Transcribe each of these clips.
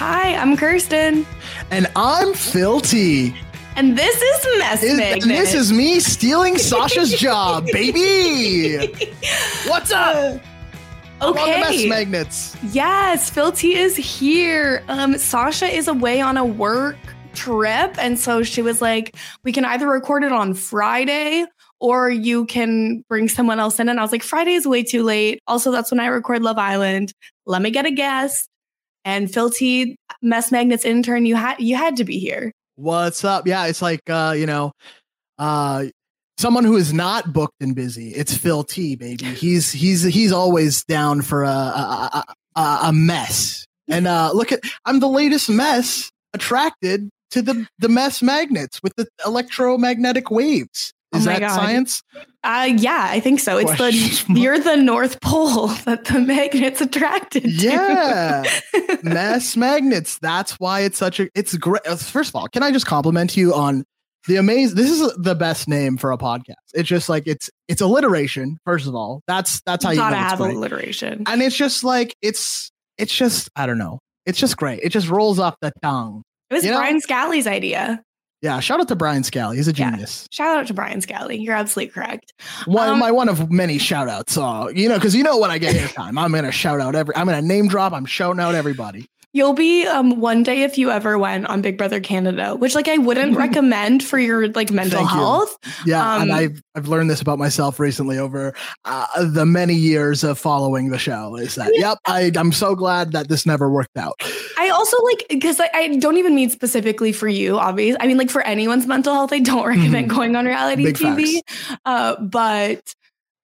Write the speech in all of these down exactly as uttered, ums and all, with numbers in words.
Hi, I'm Kirsten. And I'm Phil T. And this is Mess Is, Magnet. and this is me stealing Sasha's job, baby. What's up? Okay. I'm on the Mess Magnets. Yes, Phil T is here. Um, Sasha is away on a work trip. And so she was like, we can either record it on Friday or you can bring someone else in. And I was like, Friday is way too late. Also, that's when I record Love Island. Let me get a guest. And Phil T, Mess Magnets intern, you had you had to be here. What's up? Yeah, it's like, uh, you know, uh, someone who is not booked and busy. It's Phil T, baby. He's he's he's always down for a a, a, a mess. And uh, look at, I'm the latest mess attracted to the the Mess Magnets with the electromagnetic waves. Is Oh my that God. science? Uh, yeah, I think so. It's the you're the North Pole that the magnet's attracted to. Yeah, Mess Magnets. That's why it's such a. It's great. First of all, can I just compliment you on the amazing? This is the best name for a podcast. It's just like it's it's alliteration. First of all, that's that's how you gotta know it's have great. alliteration. And it's just like it's it's just I don't know. It's just great. It just rolls off the tongue. It was You know? Brian Scally's idea. Yeah, shout out to Brian Scally. He's a Yeah. genius. Shout out to Brian Scally. You're absolutely correct. One Um, my one of many shout outs. So, you know, because you know when I get airtime, I'm gonna shout out every I'm gonna name drop, I'm shouting out everybody. You'll be um one day if you ever went on Big Brother Canada, which like I wouldn't recommend for your like mental Thank you. health. Yeah, Um, and I've I've learned this about myself recently over uh, the many years of following the show. Is that yep? I I'm so glad that this never worked out. I also like because I, I don't even mean specifically for you, obviously. I mean, like for anyone's mental health, I don't recommend going on reality Big T V. Uh, but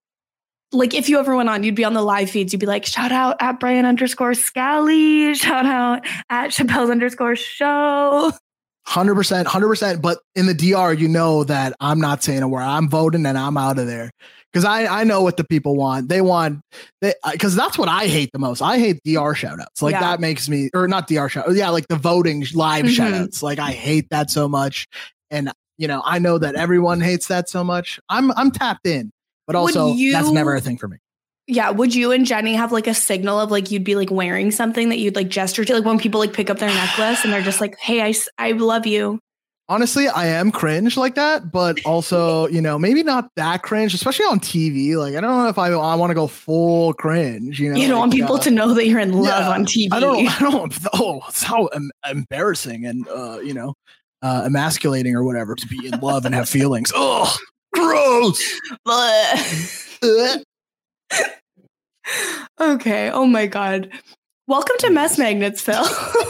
like if you ever went on, you'd be on the live feeds. You'd be like, shout out at Brian underscore Scally, shout out at Chappelle's underscore show. Hundred percent, hundred percent. But in the D R, you know that I'm not saying a word. I'm voting and I'm out of there because I I know what the people want. They want they because that's what I hate the most. I hate D R shout outs. Like Yeah. that makes me or not D R shout. Yeah, like the voting live Mhm. shout outs. Like I hate that so much. And you know, I know that everyone hates that so much. I'm I'm tapped in, but Would also you- that's never a thing for me. Yeah. Would you and Jenny have like a signal of like you'd be like wearing something that you'd like gesture to, like when people like pick up their necklace and they're just like, hey, I, s- I love you. Honestly, I am cringe like that, but also, you know, maybe not that cringe, especially on T V. Like, I don't know if I, I want to go full cringe. You know, You don't want like, people uh, to know that you're in love yeah, on T V. I don't, I don't. Oh, it's how em- embarrassing and uh, you know, uh, emasculating or whatever to be in love and have feelings. Oh, gross. Ugh. Okay. Oh my God. Welcome to Mess Magnets, Phil.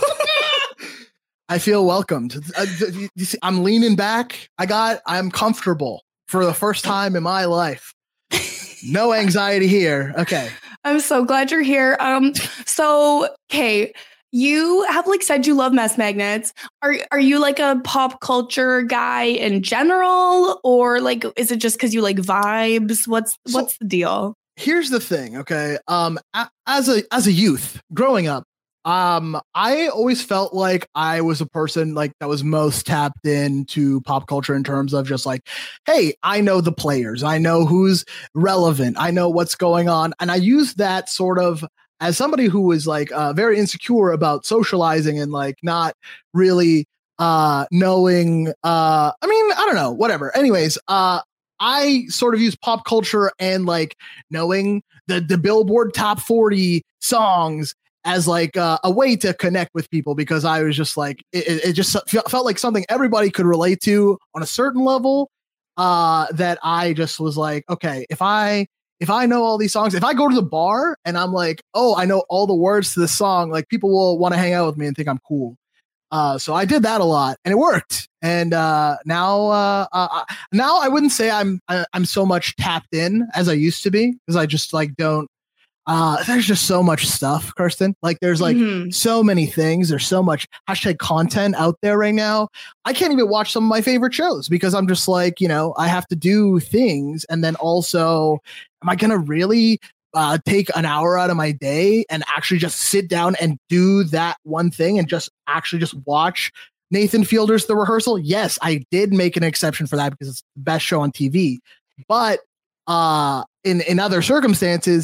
I feel welcomed. Uh, you- you see, I'm leaning back. I got. I'm comfortable for the first time in my life. No anxiety here. Okay. I'm so glad you're here. Um, so okay, you have like said you love Mess Magnets. Are are you like a pop culture guy in general, or like is it just because you like vibes? What's So- what's the deal? Here's the thing, okay? Um, a- as a as a youth growing up, um, I always felt like I was a person like that was most tapped into pop culture in terms of just like, hey, I know the players, I know who's relevant, I know what's going on, and I used that sort of as somebody who was like uh, very insecure about socializing and like not really uh knowing. Uh, I mean, I don't know, whatever. Anyways, uh. I sort of use pop culture and like knowing the the Billboard top forty songs as like uh, a way to connect with people because I was just like it, it just felt felt like something everybody could relate to on a certain level. Uh, that I just was like, okay, if I if I know all these songs, if I go to the bar and I'm like, oh, I know all the words to this song, like people will want to hang out with me and think I'm cool. Uh, so I did that a lot, and it worked. And uh, now, uh, uh, now I wouldn't say I'm I, I'm so much tapped in as I used to be because I just like don't. Uh, there's just so much stuff, Kirsten. Like there's like Mhm. so many things. There's so much hashtag content out there right now. I can't even watch some of my favorite shows because I'm just like, you know, I have to do things, and then also, am I gonna really? Uh, take an hour out of my day and actually just sit down and do that one thing and just actually just watch Nathan Fielder's The Rehearsal? Yes, I did make an exception for that because it's the best show on T V. But uh, in in other circumstances,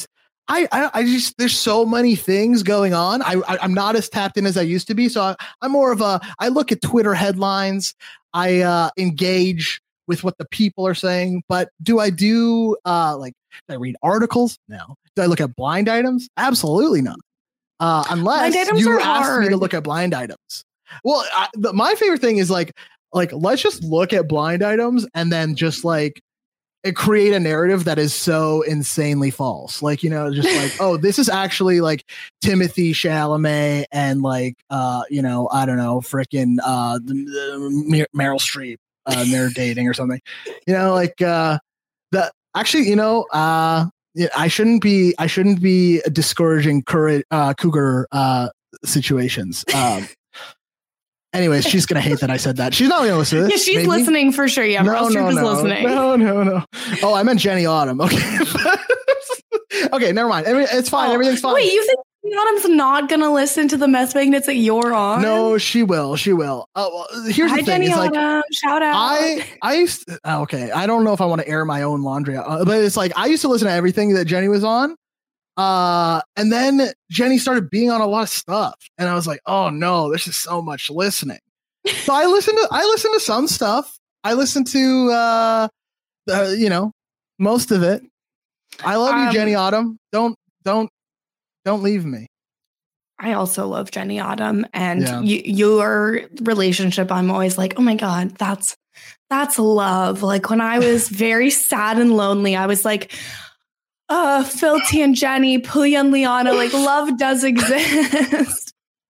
I, I, I just there's so many things going on. I, I I'm not as tapped in as I used to be. So I, I'm more of a. I look at Twitter headlines. I uh, engage with what the people are saying. But do I do uh, like do I read articles? No. Do I look at blind items? Absolutely not. Uh, unless you ask me to look at blind items. Well, I, the, my favorite thing is like like let's just look at blind items and then just like. It create a narrative that is so insanely false. Like, you know, just like, oh, this is actually like Timothy Chalamet and like, uh, you know, I don't know, freaking uh, the, the Meryl Streep uh, and they're dating or something. You know, like uh, the actually, you know, uh, I shouldn't be I shouldn't be discouraging courage, uh, cougar uh, situations. Um, Anyways, she's gonna hate that I said that. She's not gonna listen to this. Yeah, she's maybe. listening for sure. Yeah, Meryl no, Streep no, is no. listening. No, no, no. Oh, I meant Jenny Autumn. Okay. Okay, never mind. I mean, it's fine. Oh, everything's fine. Wait, you think Jenny Autumn's not gonna listen to the Mess Magnets that you're on? No, she will. She will. Oh, well, here's Hi, the thing. Jenny It's Autumn. like Shout out. I, I used. To, okay, I don't know if I want to air my own laundry, uh, but it's like I used to listen to everything that Jenny was on. Uh, and then Jenny started being on a lot of stuff, and I was like, oh no, there's just so much listening. So I listen to I listen to some stuff. I listen to uh, uh you know, most of it. I love um, you, Jenny Autumn. Don't don't don't leave me. I also love Jenny Autumn, and yeah. y- your relationship. I'm always like, oh my god, that's that's love. Like when I was very sad and lonely, I was like, uh, Phil T and Jenny, Puya and Liana. Like love does exist.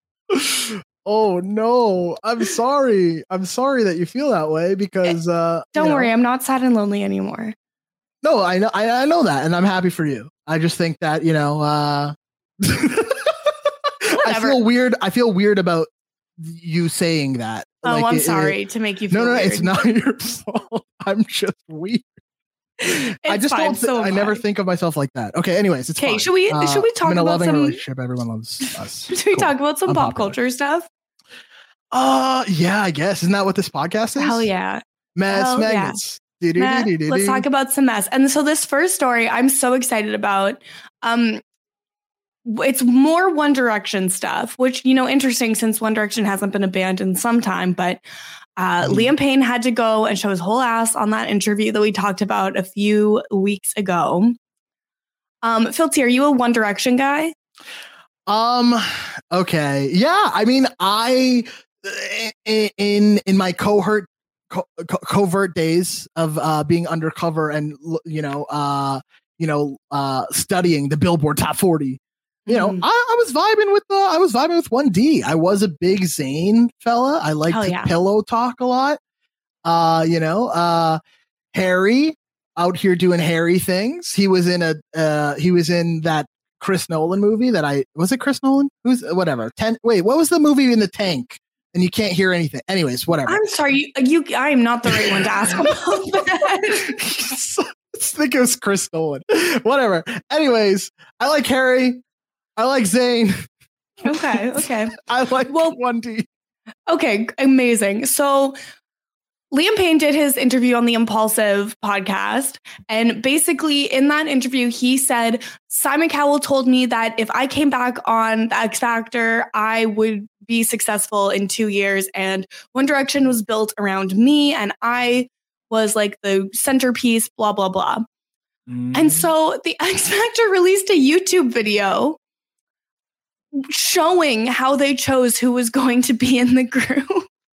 Oh no, I'm sorry. I'm sorry that you feel that way because uh don't you worry, know. I'm not sad and lonely anymore. No, I know I, I know that, and I'm happy for you. I just think that, you know, uh I feel weird. I feel weird about you saying that. Oh, like, I'm it, sorry it, to make you feel No, no, weird. It's not your fault. I'm just weird. It's I just fine, don't. Th- so I never think of myself like that. Okay. Anyways, it's okay. Should we? Uh, should we talk I'm in a about loving some relationship? Everyone loves us. Should we cool. talk about some I'm pop popular. culture stuff? Uh, yeah, I guess. Isn't that what this podcast is? Hell yeah. Mess Hell Magnets. Yeah. Matt, let's talk about some mess. And so this first story, I'm so excited about. Um, it's more One Direction stuff, which, you know, interesting since One Direction hasn't been a band in some time, but uh, mm. Liam Payne had to go and show his whole ass on that interview that we talked about a few weeks ago. Um, Phil T, are you a One Direction guy? Um, okay. Yeah. I mean, I, in, in my cohort, co- covert days of uh, being undercover and, you know, uh, you know, uh, studying the Billboard Top forty, you know, mm. I, I was vibing with the, I was vibing with one D. I was a big Zayn fella. I liked to yeah. pillow talk a lot. Uh, you know, uh, Harry out here doing Harry things. He was in a, uh, he was in that Chris Nolan movie that I, was it Chris Nolan? Who's whatever. Ten. Wait, what was the movie in the tank? And you can't hear anything. Anyways, whatever. I'm sorry. You, you I am not the right one to ask about that. I think it was Chris Nolan. Whatever. Anyways, I like Harry. I like Zayn. Okay. Okay. I like well, one D. Okay. Amazing. So Liam Payne did his interview on the Impulsive podcast. And basically in that interview, he said, Simon Cowell told me that if I came back on the X Factor, I would be successful in two years. And One Direction was built around me. And I was like the centerpiece, blah, blah, blah. Mm. And so the X Factor released a YouTube video showing how they chose who was going to be in the group.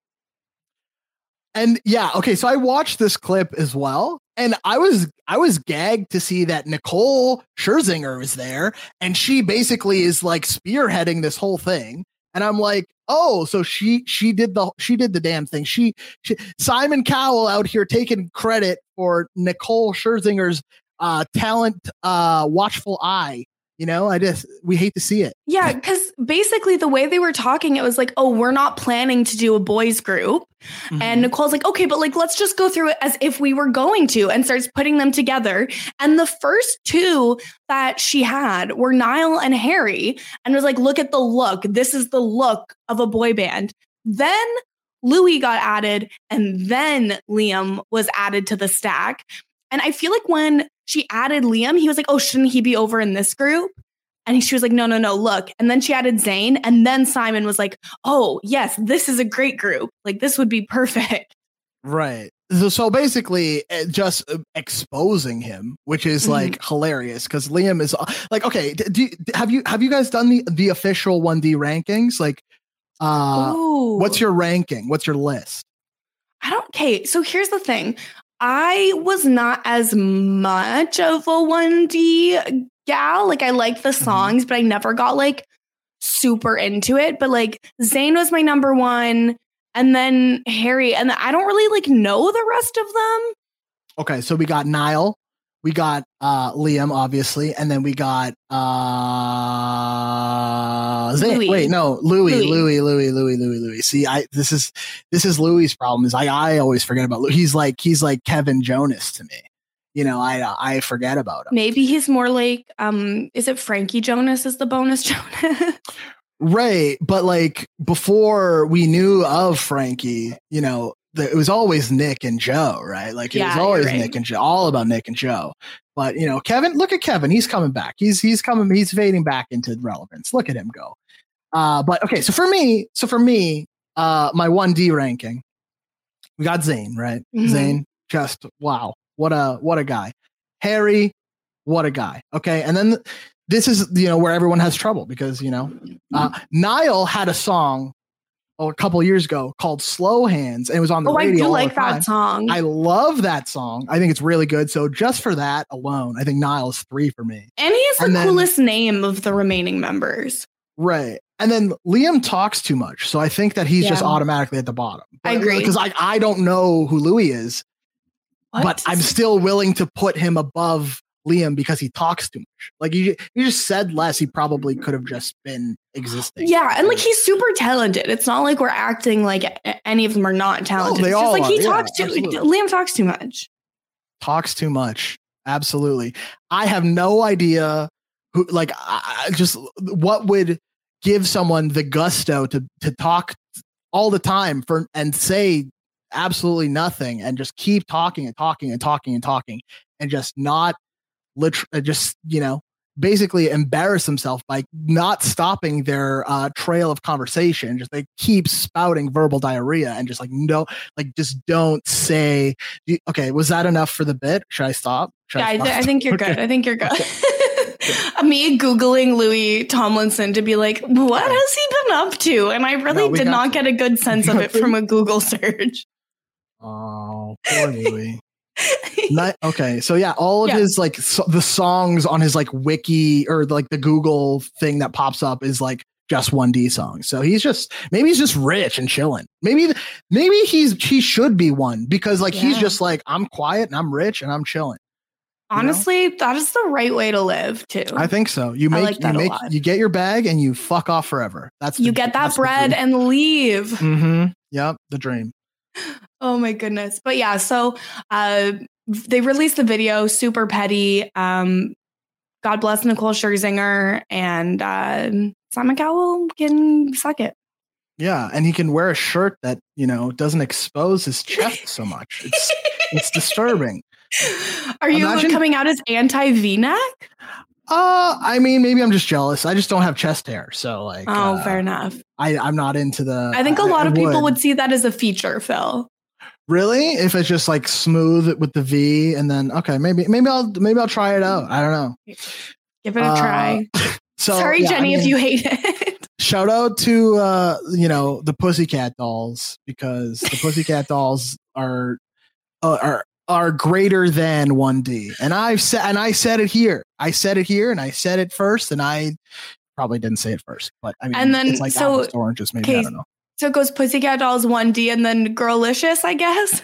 And yeah, okay, so I watched this clip as well, and I was I was gagged to see that Nicole Scherzinger was there, and she basically is like spearheading this whole thing. And I'm like, oh, so she she did the she did the damn thing. She, she Simon Cowell out here taking credit for Nicole Scherzinger's uh, talent, uh, watchful eye. You know, I just, we hate to see it. Yeah, because basically the way they were talking, it was like, oh, we're not planning to do a boys group. Mm-hmm. And Nicole's like, okay, but like, let's just go through it as if we were going to, and starts putting them together. And the first two that she had were Niall and Harry, and was like, look at the look. This is the look of a boy band. Then Louis got added, and then Liam was added to the stack. And I feel like when she added Liam, he was like, oh, shouldn't he be over in this group? And she was like, no, no, no, look. And then she added Zayn. And then Simon was like, oh, yes, this is a great group. Like, this would be perfect. Right. So, so basically, uh, just uh, exposing him, which is like mm-hmm. hilarious because Liam is uh, like, okay, do, do, have you have you guys done the the official one D rankings? Like, uh, Ooh. what's your ranking? What's your list? I don't. Okay, so here's the thing. I was not as much of a one D gal. Like, I liked the songs, mm-hmm. but I never got like super into it. But like, Zayn was my number one. And then Harry, and I don't really like know the rest of them. Okay, so we got Niall, we got uh, Liam, obviously, and then we got uh, Zay- Louis. Wait, no, Louis, Louis, Louis, Louis, Louis, Louis. See, I this is this is Louis' problem. Is I I always forget about Louis. He's like he's like Kevin Jonas to me. You know, I I forget about him. Maybe he's more like um, is it Frankie Jonas? Is the bonus Jonas? Right. But like before we knew of Frankie, you know, the, it was always Nick and Joe, right? Like it yeah, was always right. Nick and Joe, all about Nick and Joe. But, you know, Kevin, look at Kevin. He's coming back. He's he's coming. He's fading back into relevance. Look at him go. Uh, but OK, so for me, so for me, uh, my one D ranking, we got Zayn, right? Mm-hmm. Zayn, just wow. What a what a guy. Harry, what a guy. OK. And then this is, you know, where everyone has trouble because, you know, uh, Niall had a song oh, a couple years ago called Slow Hands. And it was on the oh, radio. I do like that song. I love that song. I think it's really good. So just for that alone, I think Niall is three for me. And he has the and coolest then, name of the remaining members. Right. And then Liam talks too much. So I think that he's yeah. just automatically at the bottom. But, I agree. Because I, I don't know who Louis is, what? But I'm still willing to put him above Liam because he talks too much. Like you, you just said less. He probably could have just been existing. Yeah, and like he's super talented. It's not like we're acting like any of them are not talented. Oh, they it's all just like are. he yeah, talks too. absolutely. Liam talks too much. Talks too much. Absolutely. I have no idea who. Like, I, just what would give someone the gusto to to talk all the time for and say absolutely nothing and just keep talking and talking and talking and talking and just not. Literally, just you know, basically embarrass himself by not stopping their uh, trail of conversation. Just they keep spouting verbal diarrhea and just like no, like just don't say. Okay, was that enough for the bit? Should I stop? Should yeah, I, stop? I, I think you're okay. good. I think you're good. Okay. Me googling Louis Tomlinson to be like, what has he been up to? And I really no, did not to. get a good sense of it from a Google search. Oh, poor Louis. Not, okay, so yeah, all of yeah. his like so, the songs on his like wiki or like the Google thing that pops up is like just one D songs. So he's just maybe he's just rich and chilling. Maybe maybe he's he should be one because like yeah. he's just like I'm quiet and I'm rich and I'm chilling. Honestly, you know? That is the right way to live too. I think so. You make like you make you get your bag and you fuck off forever. That's the, you get that bread and leave. Mm-hmm. Yep, the dream. Oh my goodness. But yeah, so uh, they released the video, super petty. Um, God bless Nicole Scherzinger and uh, Simon Cowell can suck it. Yeah, and he can wear a shirt that, you know, doesn't expose his chest so much. It's it's disturbing. Are you Imagine, coming out as anti V-neck? Uh, I mean, maybe I'm just jealous. I just don't have chest hair. So like, oh, uh, fair enough. I, I'm not into the. I think a lot I, of I people would. would see that as a feature, Phil. Really? If it's just like smooth with the V and then, okay, maybe, maybe I'll, maybe I'll try it out. I don't know. Give it a uh, try. So, Sorry, yeah, Jenny, I mean, if you hate it. Shout out to, uh, you know, the Pussycat Dolls because the Pussycat Dolls are, uh, are, are greater than one D. And I've said, and I said it here. I said it here and I said it first and I probably didn't say it first, but I mean, and then, it's like so, apples to oranges, maybe, I don't know. So it goes Pussycat Dolls one D and then Girlicious, I guess.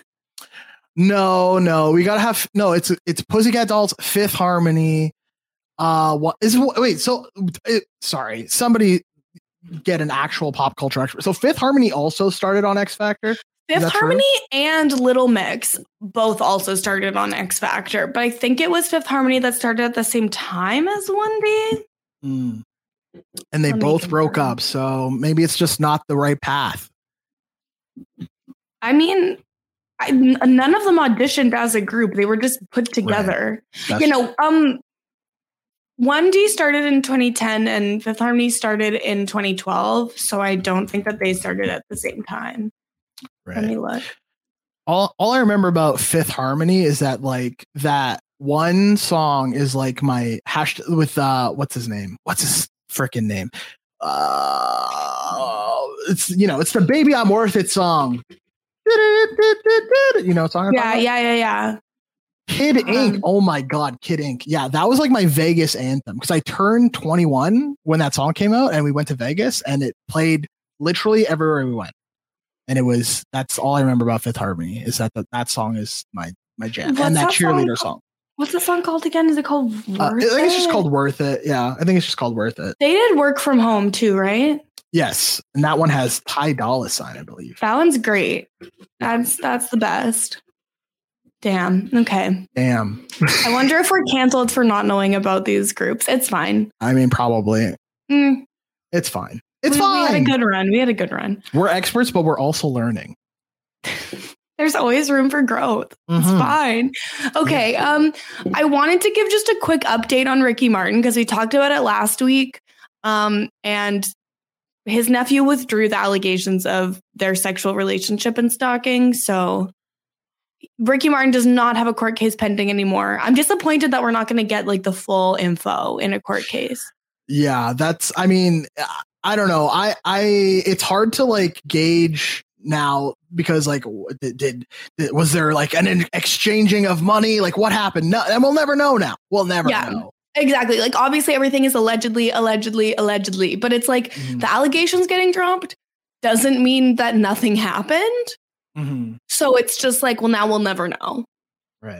No, no, we gotta have no. It's it's Pussycat Dolls, Fifth Harmony. Uh, what is wait? So, it, sorry, somebody get an actual pop culture expert. So Fifth Harmony also started on X Factor. Fifth Harmony true? and Little Mix both also started on X Factor, but I think it was Fifth Harmony that started at the same time as one D. Mm. And they Let both broke up, so maybe it's just not the right path. I mean, I, none of them auditioned as a group. They were just put together. Right. You know, um, one D started in twenty ten and Fifth Harmony started in twenty twelve. So I don't think that they started at the same time. Right. Let me look. All, all I remember about Fifth Harmony is that like that one song is like my hash with uh what's his name? What's his freaking name? Uh, it's you know it's the Baby I'm Worth It song. You know, song. Yeah, yeah, yeah, yeah. Kid um, Ink. Oh my God, Kid Ink. Yeah, that was like my Vegas anthem because I turned twenty-one when that song came out, and we went to Vegas, and it played literally everywhere we went. And it was that's all I remember about Fifth Harmony is that the, that song is my my jam. What's and that, that cheerleader song, song. What's the song called again? Is it called Worth uh, I think it's just called Worth It. Yeah, I think it's just called Worth It. They did Work From Home too, right? Yes, and that one has Ty Dolla Sign, I believe. That one's great. That's that's the best. Damn. Okay. Damn. I wonder if we're canceled for not knowing about these groups. It's fine. I mean, probably. Mm. It's fine. It's we, fine. We had a good run. We had a good run. We're experts, but we're also learning. There's always room for growth. Mm-hmm. It's fine. Okay. Um, I wanted to give just a quick update on Ricky Martin because we talked about it last week. Um, and his nephew withdrew the allegations of their sexual relationship and stalking. So Ricky Martin does not have a court case pending anymore. I'm disappointed that we're not going to get like the full info in a court case. Yeah, that's, I mean, I don't know. I, I, it's hard to like gauge now because like, did, did, did was there like an exchanging of money? Like what happened? No, and we'll never know now. We'll never yeah. know. Exactly. Like, obviously, everything is allegedly, allegedly, allegedly. But it's like mm-hmm. the allegations getting dropped doesn't mean that nothing happened. Mm-hmm. So it's just like, well, now we'll never know. Right.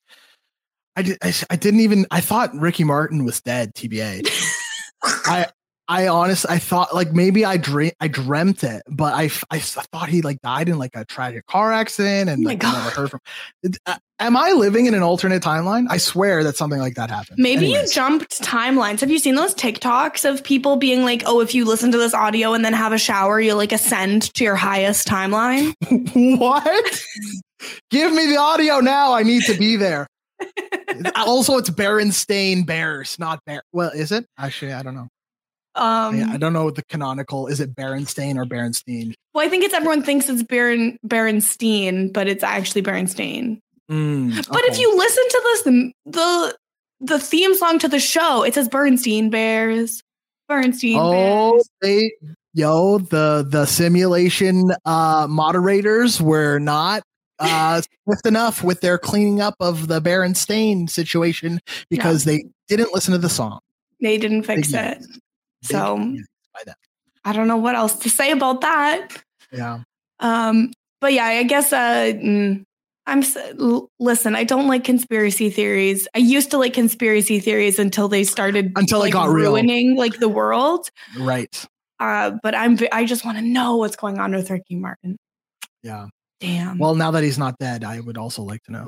I, did, I, I didn't even I thought Ricky Martin was dead, T B A. I I honestly I thought like maybe I dream I dreamt it, but I, I, I thought he like died in like a tragic car accident and oh like never heard from. Uh, am I living in an alternate timeline? I swear that something like that happened. Maybe Anyways. You jumped timelines. Have you seen those TikToks of people being like, oh, if you listen to this audio and then have a shower, you'll like ascend to your highest timeline? What? Give me the audio now. I need to be there. Also, it's Berenstain Bears, not Bear. Well, is it? Actually, I don't know. Um, yeah, I don't know the canonical. Is it Berenstain or Berenstein? Well, I think it's everyone thinks it's Beren Berenstein, but it's actually Berenstain. Mm, okay. But if you listen to this, the, the the theme song to the show, it says Bernstein Bears. Bernstein oh, Bears. They, yo, the the simulation uh, moderators were not uh, swift enough with their cleaning up of the Berenstain situation because no. they didn't listen to the song. They didn't fix Big it. So I don't know what else to say about that. Yeah. Um. But yeah, I guess. Uh. I'm. Listen, I don't like conspiracy theories. I used to like conspiracy theories until they started until like, it got ruining real. like the world. Right. Uh. But I'm. I just want to know what's going on with Ricky Martin. Yeah. Damn. Well, now that he's not dead, I would also like to know.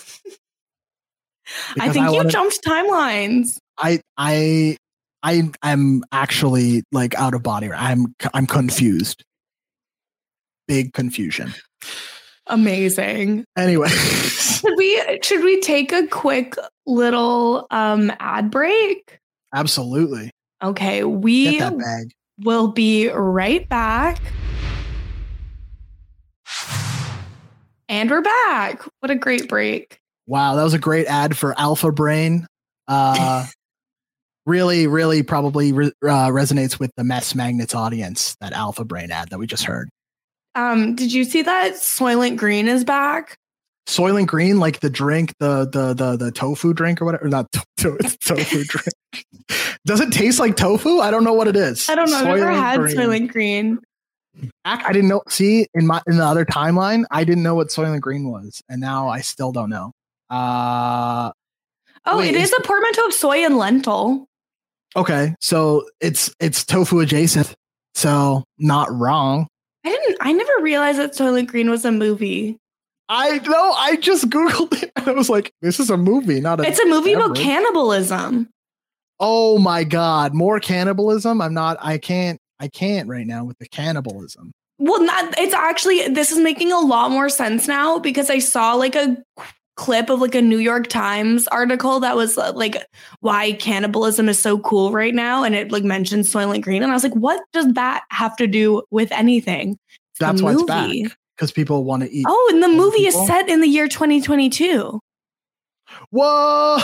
I think I you wanna, jumped timelines. I. I. I am actually like out of body. I'm I'm confused. Big confusion. Amazing. Anyway, should we should we take a quick little um ad break? Absolutely. Okay, we Get that bag. will be right back. And we're back. What a great break. Wow, that was a great ad for Alpha Brain. Uh Really, really probably re- uh, resonates with the Mess Magnets audience, that Alpha Brain ad that we just heard. Um, did you see that Soylent Green is back? Soylent Green, like the drink, the the the the tofu drink or whatever. Not to- to- tofu drink. Does it taste like tofu? I don't know what it is. I don't know. I've never had Green. Soylent Green. I didn't know. See, in my in the other timeline, I didn't know what Soylent Green was, and now I still don't know. Uh, oh, wait, it is a portmanteau of soy and lentil. Okay, so it's it's tofu adjacent, so not wrong. I didn't. I never realized that Soylent Green was a movie. I know. I just Googled it and I was like, "This is a movie, not a." It's a movie beverage. About cannibalism. Oh my god, more cannibalism! I'm not. I can't. I can't right now with the cannibalism. Well, not, it's actually, this is making a lot more sense now because I saw like a clip of like a New York Times article that was uh, like why cannibalism is so cool right now. And it like mentioned Soylent Green. And I was like, what does that have to do with anything? It's That's why it's back. Because people want to eat. Oh, and the movie people. is set in the year twenty twenty-two. Whoa!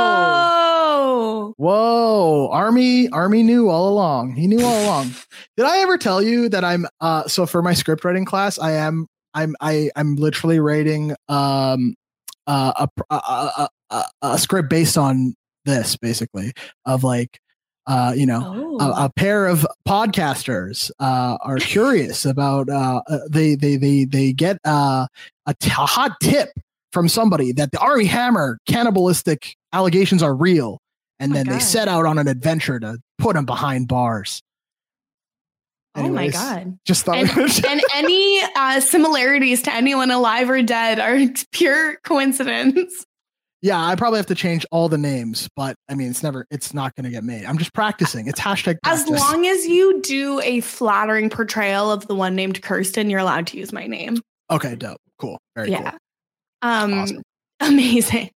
Whoa! Whoa! Army, Army knew all along. He knew all along. Did I ever tell you that I'm? Uh, so for my script writing class, I am. I'm. I. I'm literally writing um, uh, a, a, a a script based on this, basically, of like, uh, you know, oh. a, a pair of podcasters uh, are curious about. Uh, they they they they get uh, a, t- a hot tip from somebody that the Armie Hammer cannibalistic allegations are real. And oh then God. They set out on an adventure to put him behind bars. Anyways, oh my God. Just thought. And, and any uh, similarities to anyone alive or dead are pure coincidence. Yeah, I probably have to change all the names, but I mean, it's never, it's not going to get made. I'm just practicing. It's hashtag practice. As long as you do a flattering portrayal of the one named Kirsten, you're allowed to use my name. Okay, dope. Cool. Very yeah. cool. Um, awesome. Amazing.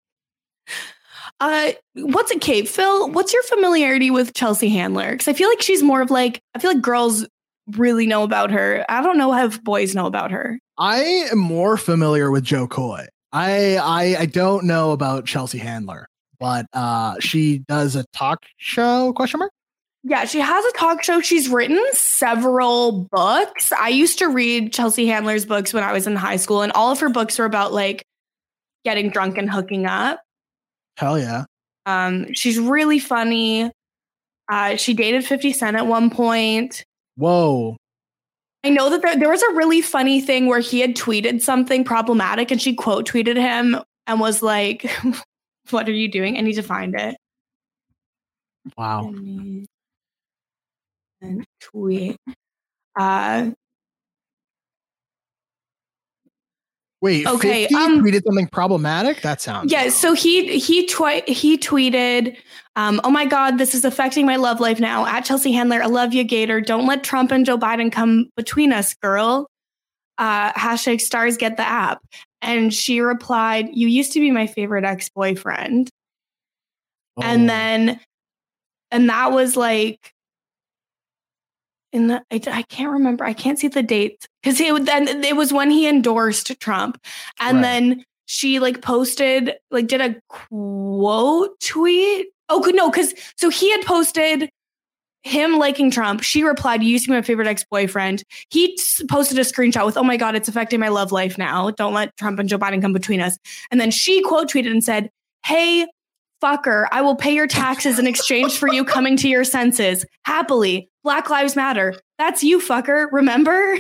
Uh, what's it, Kate? Phil, what's your familiarity with Chelsea Handler? Because I feel like she's more of like, I feel like girls really know about her. I don't know if boys know about her. I am more familiar with Jo Koy. I, I I don't know about Chelsea Handler, but uh, she does a talk show, question mark? Yeah, she has a talk show. She's written several books. I used to read Chelsea Handler's books when I was in high school, and all of her books were about like getting drunk and hooking up. Hell yeah. Um, she's really funny. Uh, she dated fifty Cent at one point. Whoa. I know that there, there was a really funny thing where he had tweeted something problematic and she quote tweeted him and was like, what are you doing? I need to find it. Wow. And tweet. Uh, Wait, okay. fifty Um, tweeted something problematic? That sounds yeah. wrong. So he he twi- he tweeted, um, "Oh my God, this is affecting my love life now." At Chelsea Handler, I love you, Gator. Don't let Trump and Joe Biden come between us, girl. Uh, hashtag stars get the app. And she replied, "You used to be my favorite ex-boyfriend." Oh. And then, and that was like. In the, I, I can't remember. I can't see the date because it then it was when he endorsed Trump, and right. then she like posted like did a quote tweet. Oh no, because so he had posted him liking Trump. She replied, "You used to be my favorite ex-boyfriend." He t- posted a screenshot with, "Oh my God, it's affecting my love life now. Don't let Trump and Joe Biden come between us." And then she quote tweeted and said, "Hey, fucker, I will pay your taxes in exchange for you coming to your senses. Happily. Black Lives Matter. That's you, fucker. Remember?"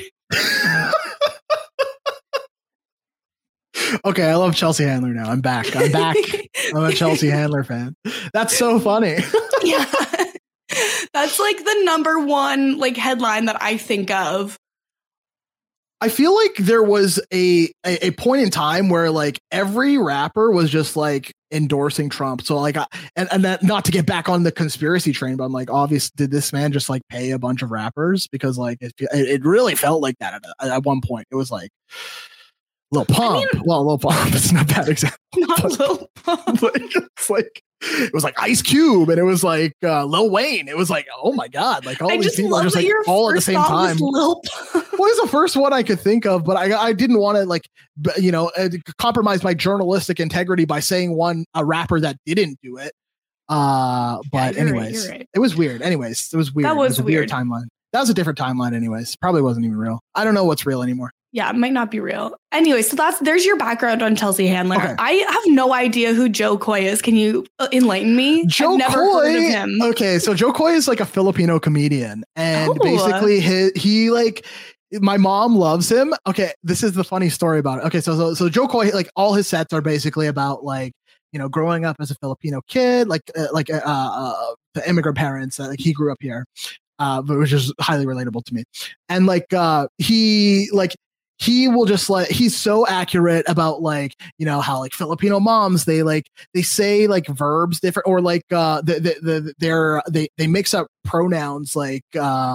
Okay, I love Chelsea Handler now. I'm back. I'm back. I'm a Chelsea Handler fan. That's so funny. Yeah. That's like the number one like headline that I think of. I feel like there was a, a a point in time where like every rapper was just like endorsing Trump. So like, I, and and that not to get back on the conspiracy train, but I'm like, obviously, did this man just like pay a bunch of rappers? Because like it, it really felt like that at, at one point. It was like Lil Pump. I mean, well, Lil Pump. It's not a bad example. Not but, Lil Pump. But it's like it was like Ice Cube, and it was like uh, Lil Wayne. It was like, oh my God, like all I these people are just like all at the same time. Lil Pump. Well, it's the first one I could think of, but I I didn't want to like b- you know uh, compromise my journalistic integrity by saying one a rapper that didn't do it. Uh, but yeah, you're anyways, right, right. It was weird. Anyways, it was weird. That was, it was a weird. weird timeline. That was a different timeline. Anyways, probably wasn't even real. I don't know what's real anymore. Yeah, it might not be real. Anyway, so that's there's your background on Chelsea Handler. Okay. I have no idea who Jo Koy is. Can you enlighten me? Jo I've never Koy, heard of him. Okay, so Jo Koy is like a Filipino comedian, and oh. basically he he like my mom loves him. Okay, this is the funny story about it. Okay, so so so Jo Koy, like all his sets are basically about like you know growing up as a Filipino kid, like uh, like uh, uh the immigrant parents. Uh, like he grew up here, uh, but which is highly relatable to me, and like uh he like. He will just like he's so accurate about like you know how like Filipino moms they like they say like verbs different or like uh the the, the they're they they mix up pronouns like uh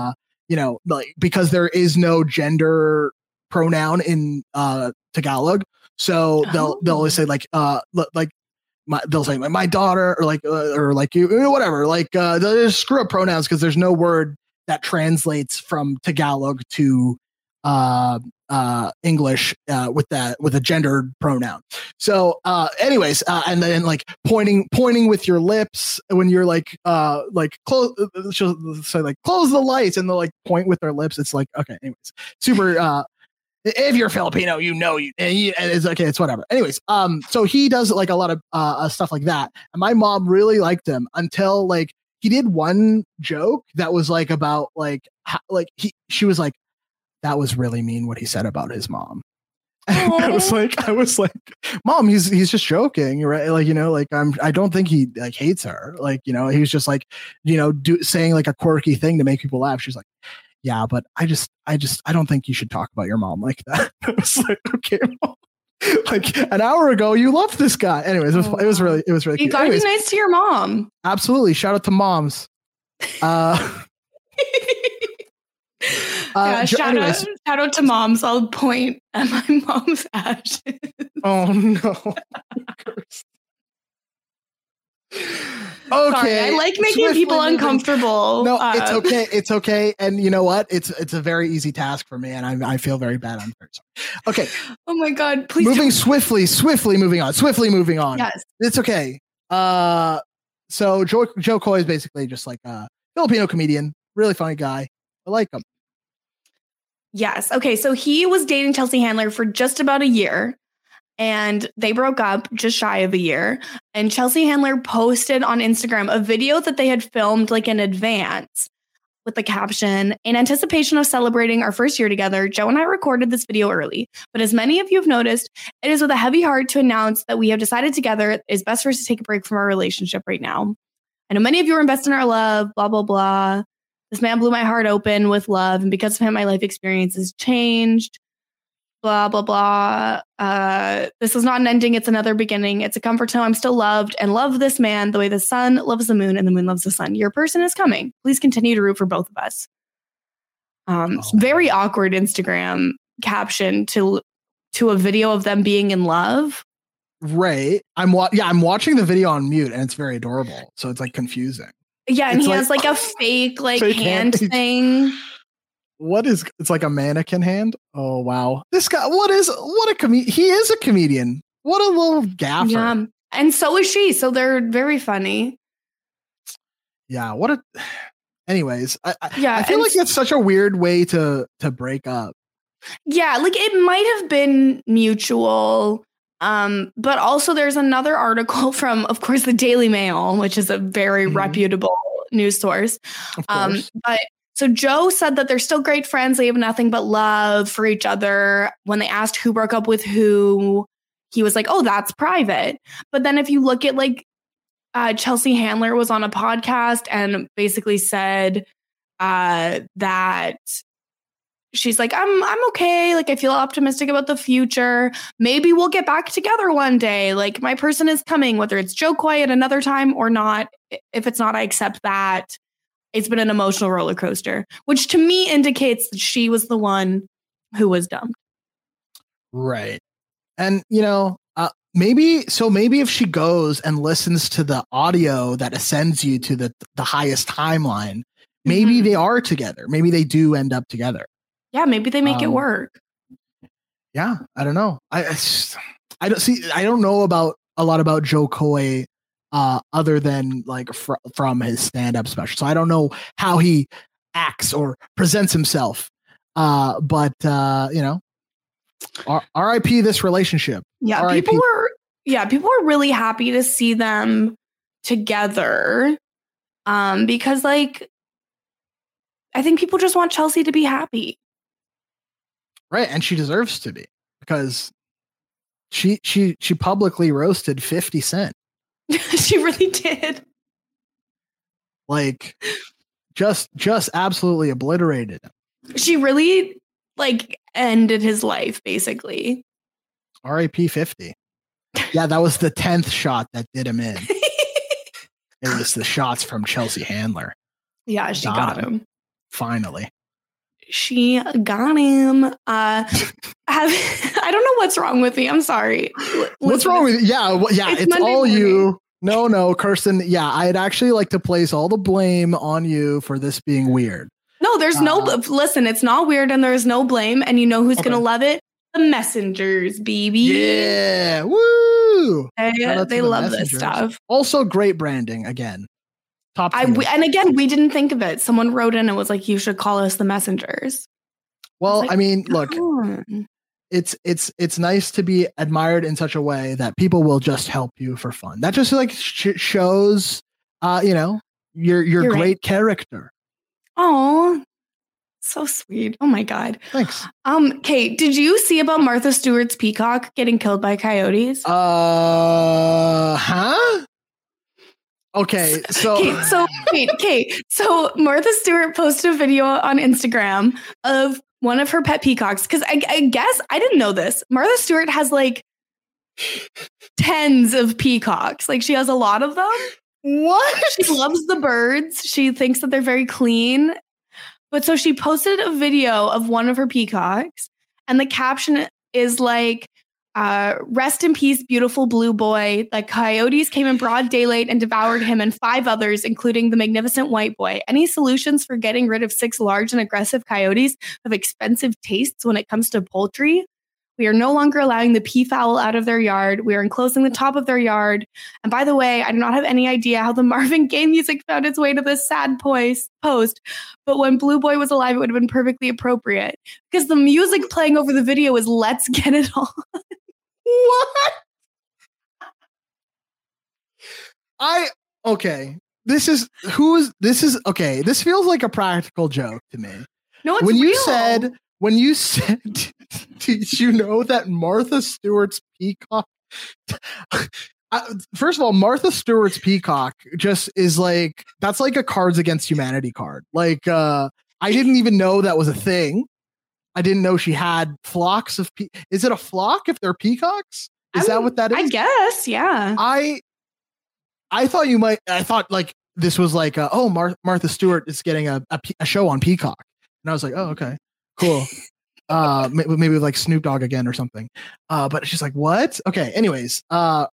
you know, like because there is no gender pronoun in uh, Tagalog, so they'll oh. they'll always say like uh like my they'll say my daughter or like uh, or like you whatever like uh, they'll just screw up pronouns because there's no word that translates from Tagalog to uh, uh, English uh, with that with a gendered pronoun. So, uh, anyways, uh, and then like pointing pointing with your lips when you're like uh, like close, she'll say like close the lights, and they'll like point with their lips. It's like okay, anyways, super. Uh, if you're Filipino, you know you and, you and it's okay. It's whatever. Anyways, um, so he does like a lot of uh, stuff like that, and my mom really liked him until like. He did one joke that was like about like how, like he she was like that was really mean what he said about his mom. And I was like I was like mom he's he's just joking, right? Like you know like I'm I don't think he like hates her, like you know he was just like you know do saying like a quirky thing to make people laugh. She's like yeah, but I just I just I don't think you should talk about your mom like that. I was like okay, mom. Like an hour ago, you loved this guy. Anyways, it was, it was really, it was really. You cute. gotta Anyways, be nice to your mom. Absolutely. Shout out to moms. Uh, uh, yeah, shout anyways. out, shout out to moms. I'll point at my mom's ashes. Oh no. Okay, sorry, I like making Swiftly people moving. uncomfortable. No, uh, it's okay. It's okay. And you know what? It's it's a very easy task for me, and I I feel very bad. I'm very sorry. Okay. Oh my God! Please. Moving don't. swiftly, swiftly moving on. Swiftly moving on. Yes. It's okay. Uh, so Joe Joe Coy is basically just like a Filipino comedian, really funny guy. I like him. Yes. Okay. So he was dating Chelsea Handler for just about a year. And they broke up just shy of a year. And Chelsea Handler posted on Instagram a video that they had filmed like in advance with the caption, in anticipation of celebrating our first year together, Joe and I recorded this video early. But as many of you have noticed, it is with a heavy heart to announce that we have decided together it is best for us to take a break from our relationship right now. I know many of you are invested in our love, blah, blah, blah. This man blew my heart open with love. And because of him, my life experience has changed. Blah, blah, blah. Uh, this is not an ending. It's another beginning. It's a comfort to know I'm still loved and love this man the way the sun loves the moon and the moon loves the sun. Your person is coming. Please continue to root for both of us. Um, oh. Very awkward Instagram caption to to a video of them being in love. Right. I'm wa- yeah, I'm watching the video on mute and it's very adorable. So it's like confusing. Yeah, and it's he like, has like a fake like fake hand, hand thing. What is it's like a mannequin hand? Oh wow. This guy what is what a comedian he is a comedian. What a little gaffer. Yeah. And so is she. So they're very funny. Yeah, what a anyways, I, yeah, I feel like it's such a weird way to to break up. Yeah, like it might have been mutual. Um, but also there's another article from, of course, the Daily Mail, which is a very mm-hmm. reputable news source. Of um, course. But so Joe said that they're still great friends. They have nothing but love for each other. When they asked who broke up with who, he was like, oh, that's private. But then if you look at like uh, Chelsea Handler was on a podcast and basically said uh, that she's like, I'm I'm okay. Like, I feel optimistic about the future. Maybe we'll get back together one day. Like, my person is coming, whether it's Joe Coy at another time or not. If it's not, I accept that. It's been an emotional roller coaster, which to me indicates that she was the one who was dumped. Right. And, you know, uh, maybe so maybe if she goes and listens to the audio that ascends you to the, the highest timeline, maybe mm-hmm. they are together. Maybe they do end up together. Yeah, maybe they make um, it work. Yeah, I don't know. I, I, I don't see. I don't know about a lot about Joe Coy. Uh, other than like fr- from his stand-up special. So I don't know how he acts or presents himself. Uh, but, uh, you know, R I P this relationship. Yeah, R I P people were, yeah, people were really happy to see them together. Um, because like, I think people just want Chelsea to be happy. Right. And she deserves to be because she, she, she publicly roasted fifty Cent. She really did. Like, just, just absolutely obliterated him. She really, like, ended his life, basically. R I P fifty. Yeah, that was the tenth shot that did him in. It was the shots from Chelsea Handler. Yeah, she got, got him. him. Finally. she got him. Uh, have, I don't know what's wrong with me. I'm sorry. What's wrong with you? Yeah, well, yeah, it's, it's all morning. You. No, no, Kirsten. Yeah, I'd actually like to place all the blame on you for this being weird. No, there's uh, no, listen, it's not weird and there's no blame. And you know who's okay. going to love it? The messengers, baby. Yeah. Woo. They, they the love messengers. This stuff. Also great branding again. Top I, we, and again, we didn't think of it. Someone wrote in and was like, you should call us the messengers. Well, I, like, I mean, look, on. it's it's it's nice to be admired in such a way that people will just help you for fun. That just like sh- shows, uh, you know, your your You're great right. character. Oh, so sweet. Oh my God. Thanks. Um, Kate, did you see about Martha Stewart's peacock getting killed by coyotes? Uh, huh? Okay, so Kate, so wait, Kate. So Martha Stewart posted a video on Instagram of one of her pet peacocks. Because I, I guess I didn't know this. Martha Stewart has like tens of peacocks. Like she has a lot of them. What? She loves the birds. She thinks that they're very clean. But so she posted a video of one of her peacocks, and the caption is like, uh, rest in peace, beautiful blue boy. Like coyotes came in broad daylight and devoured him and five others, including the magnificent white boy. Any solutions for getting rid of six large and aggressive coyotes of expensive tastes when it comes to poultry? We are no longer allowing the peafowl out of their yard. We are enclosing the top of their yard. And by the way, I do not have any idea how the Marvin Gaye music found its way to this sad post. But when Blue Boy was alive, it would have been perfectly appropriate. Because the music playing over the video is Let's Get It On. What? I, okay. This is, who is, this is, okay. This feels like a practical joke to me. No, it's when real. you said, when you said, did you know that Martha Stewart's peacock? First of all, Martha Stewart's peacock just is like, that's like a Cards Against Humanity card. Like, uh, I didn't even know that was a thing. I didn't know she had flocks of pe- Is it a flock if they're peacocks? Is I that mean, what that is? I guess, yeah. I I thought you might, I thought like this was like, uh, oh, Mar- Martha Stewart is getting a, a, a show on Peacock. And I was like, oh, okay, cool. uh, maybe, maybe like Snoop Dogg again or something. Uh, but she's like, what? Okay, anyways. Uh,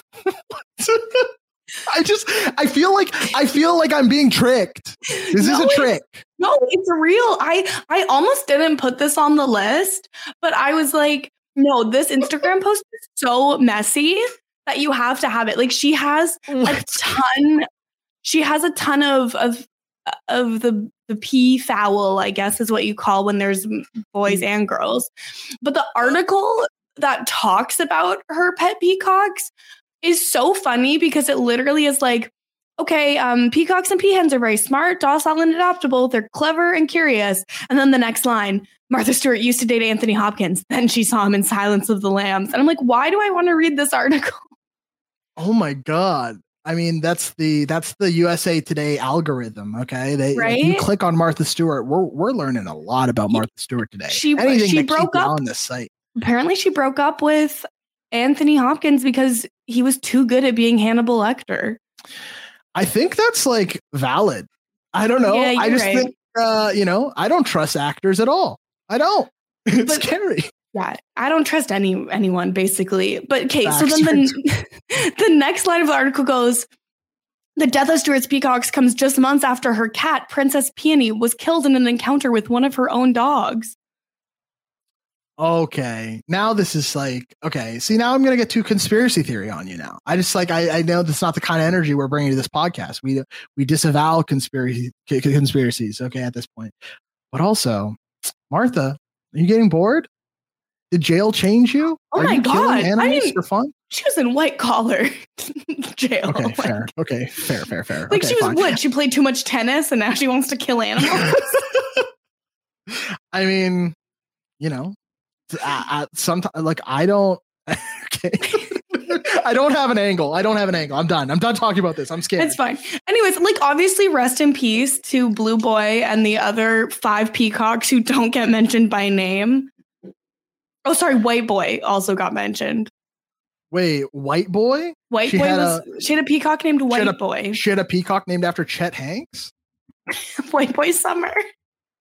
I just, I feel like, I feel like I'm being tricked. This no, is a trick. No, it's real. I, I almost didn't put this on the list, but I was like, no, this Instagram post is so messy that you have to have it. Like she has a ton, she has a ton of, of, of the, the pea fowl, I guess is what you call when there's boys and girls. But the article that talks about her pet peacocks is so funny because it literally is like, okay, um, peacocks and peahens are very smart, docile, and adaptable. They're clever and curious. And then the next line, Martha Stewart used to date Anthony Hopkins. Then she saw him in Silence of the Lambs. And I'm like, why do I want to read this article? Oh my God. I mean, that's the that's the U S A Today algorithm. Okay, they right? If you click on Martha Stewart, we're we're learning a lot about Martha Stewart today. She Anything she broke up on this site. Apparently, she broke up with Anthony Hopkins because he was too good at being Hannibal Lecter. I think that's like valid. I don't know. Yeah, I just right. think uh, you know, I don't trust actors at all. I don't. It's but, scary. Yeah, I don't trust any anyone basically. But okay, Facts. So then the, the next line of the article goes, the death of Stewart's peacocks comes just months after her cat, Princess Peony, was killed in an encounter with one of her own dogs. Okay, now this is like, okay, see, now I'm going to get too conspiracy theory on you now. I just like, I, I know that's not the kind of energy we're bringing to this podcast. We we disavow conspiracy conspiracies, okay, at this point. But also, Martha, are you getting bored? Did jail change you? Oh Are my you God. Animals for fun? She was in white collar jail. Okay, like, fair. Okay, fair, fair, fair. Like okay, she was fine. what? She played too much tennis and now she wants to kill animals. I mean, you know, I, I, sometimes like I don't. Okay. I don't have an angle. I don't have an angle. I'm done. I'm done talking about this. I'm scared. It's fine. Anyways, like obviously rest in peace to Blue Boy and the other five peacocks who don't get mentioned by name. Oh, sorry. White Boy also got mentioned. Wait, White Boy? White she Boy was, a, she had a peacock named White a, Boy. She had a peacock named after Chet Hanks? White Boy Summer.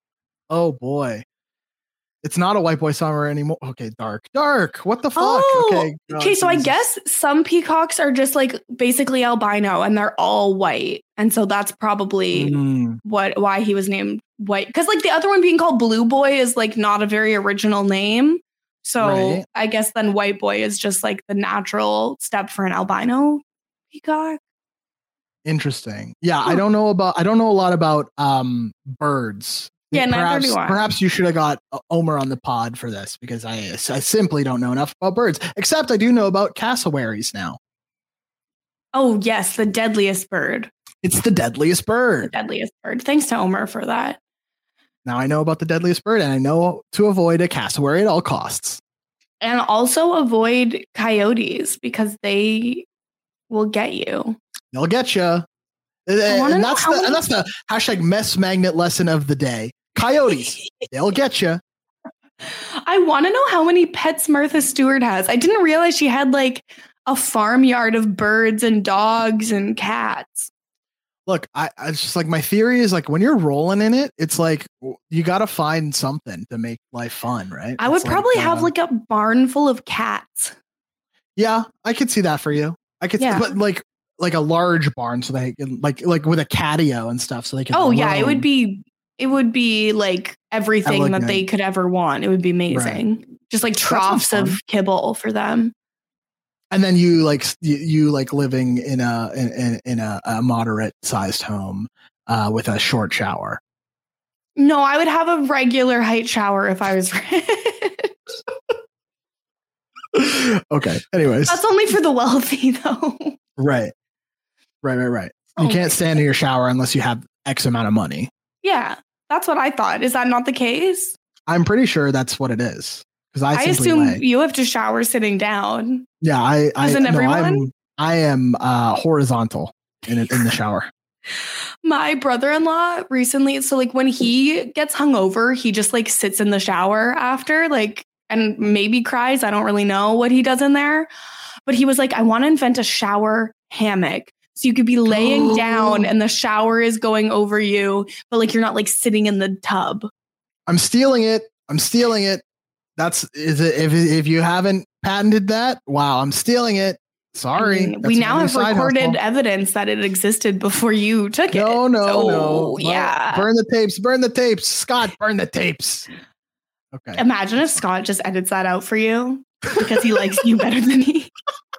Oh boy. It's not a white boy summer anymore. Okay, dark. Dark. What the fuck? Oh, okay. Oh, okay. So Jesus. I guess some peacocks are just like basically albino and they're all white. And so that's probably Mm, what why he was named white. Because like the other one being called Blue Boy is like not a very original name. So Right. I guess then white boy is just like the natural step for an albino peacock. interesting. Yeah, I Huh. don't know about I don't know a lot about um birds. Yeah, neither perhaps do I. perhaps you should have got uh, Omer on the pod for this because I I simply don't know enough about birds. Except I do know about cassowaries now. Oh, yes, the deadliest bird. It's the deadliest The bird. deadliest bird. Thanks to Omer for that. Now I know about the deadliest bird, and I know to avoid a cassowary at all costs. And also avoid coyotes because they will get you. They'll get you. wanna And know that's how the many- and that's the hashtag mess magnet lesson of the day. Coyotes, they'll get you. I want to know how many pets Martha Stewart has. I didn't realize she had like a farmyard of birds and dogs and cats. Look, I, I it's just like my theory is like when you're rolling in it, it's like you got to find something to make life fun, right? I would It's like, probably have uh, like a barn full of cats. yeah, I could see that for you. I could, Yeah. but like like a large barn so they can like like with a catio and stuff so they can. Oh yeah, it roam. would be it would be like everything that Elegant. they could ever want. It would be amazing. Just like troughs sounds of kibble for them. And then you like s- you, you like living in a in, in, in a, a moderate sized home uh, with a short shower. No, I would have a regular height shower if I was rich. Okay. Anyways, That's only for the wealthy though. right, right, right, right. You Okay. can't stand in your shower unless you have X amount of money. Yeah, that's what I thought. Is that not the case? I'm pretty sure that's what it is because I, I, simply assume lay. you have to shower sitting down. Yeah, I I Doesn't no, everyone? I'm I am uh, horizontal in it- in the shower. My brother-in-law recently, so like when he gets hungover, he just like sits in the shower after, like, and maybe cries. I don't really know what he does in there. But he was like, I want to invent a shower hammock. So you could be laying down and the shower is going over you, but like you're not like sitting in the tub. I'm stealing it. I'm stealing it. That's is it. If if you haven't patented that, wow, I'm stealing it. Sorry. I mean, That's we my now new have side recorded hustle. evidence that it existed before you took it. No, no, So, no. Yeah. Burn the tapes. Burn the tapes. Scott, burn the tapes. Okay. Imagine if Scott just edits that out for you because he likes you better than me.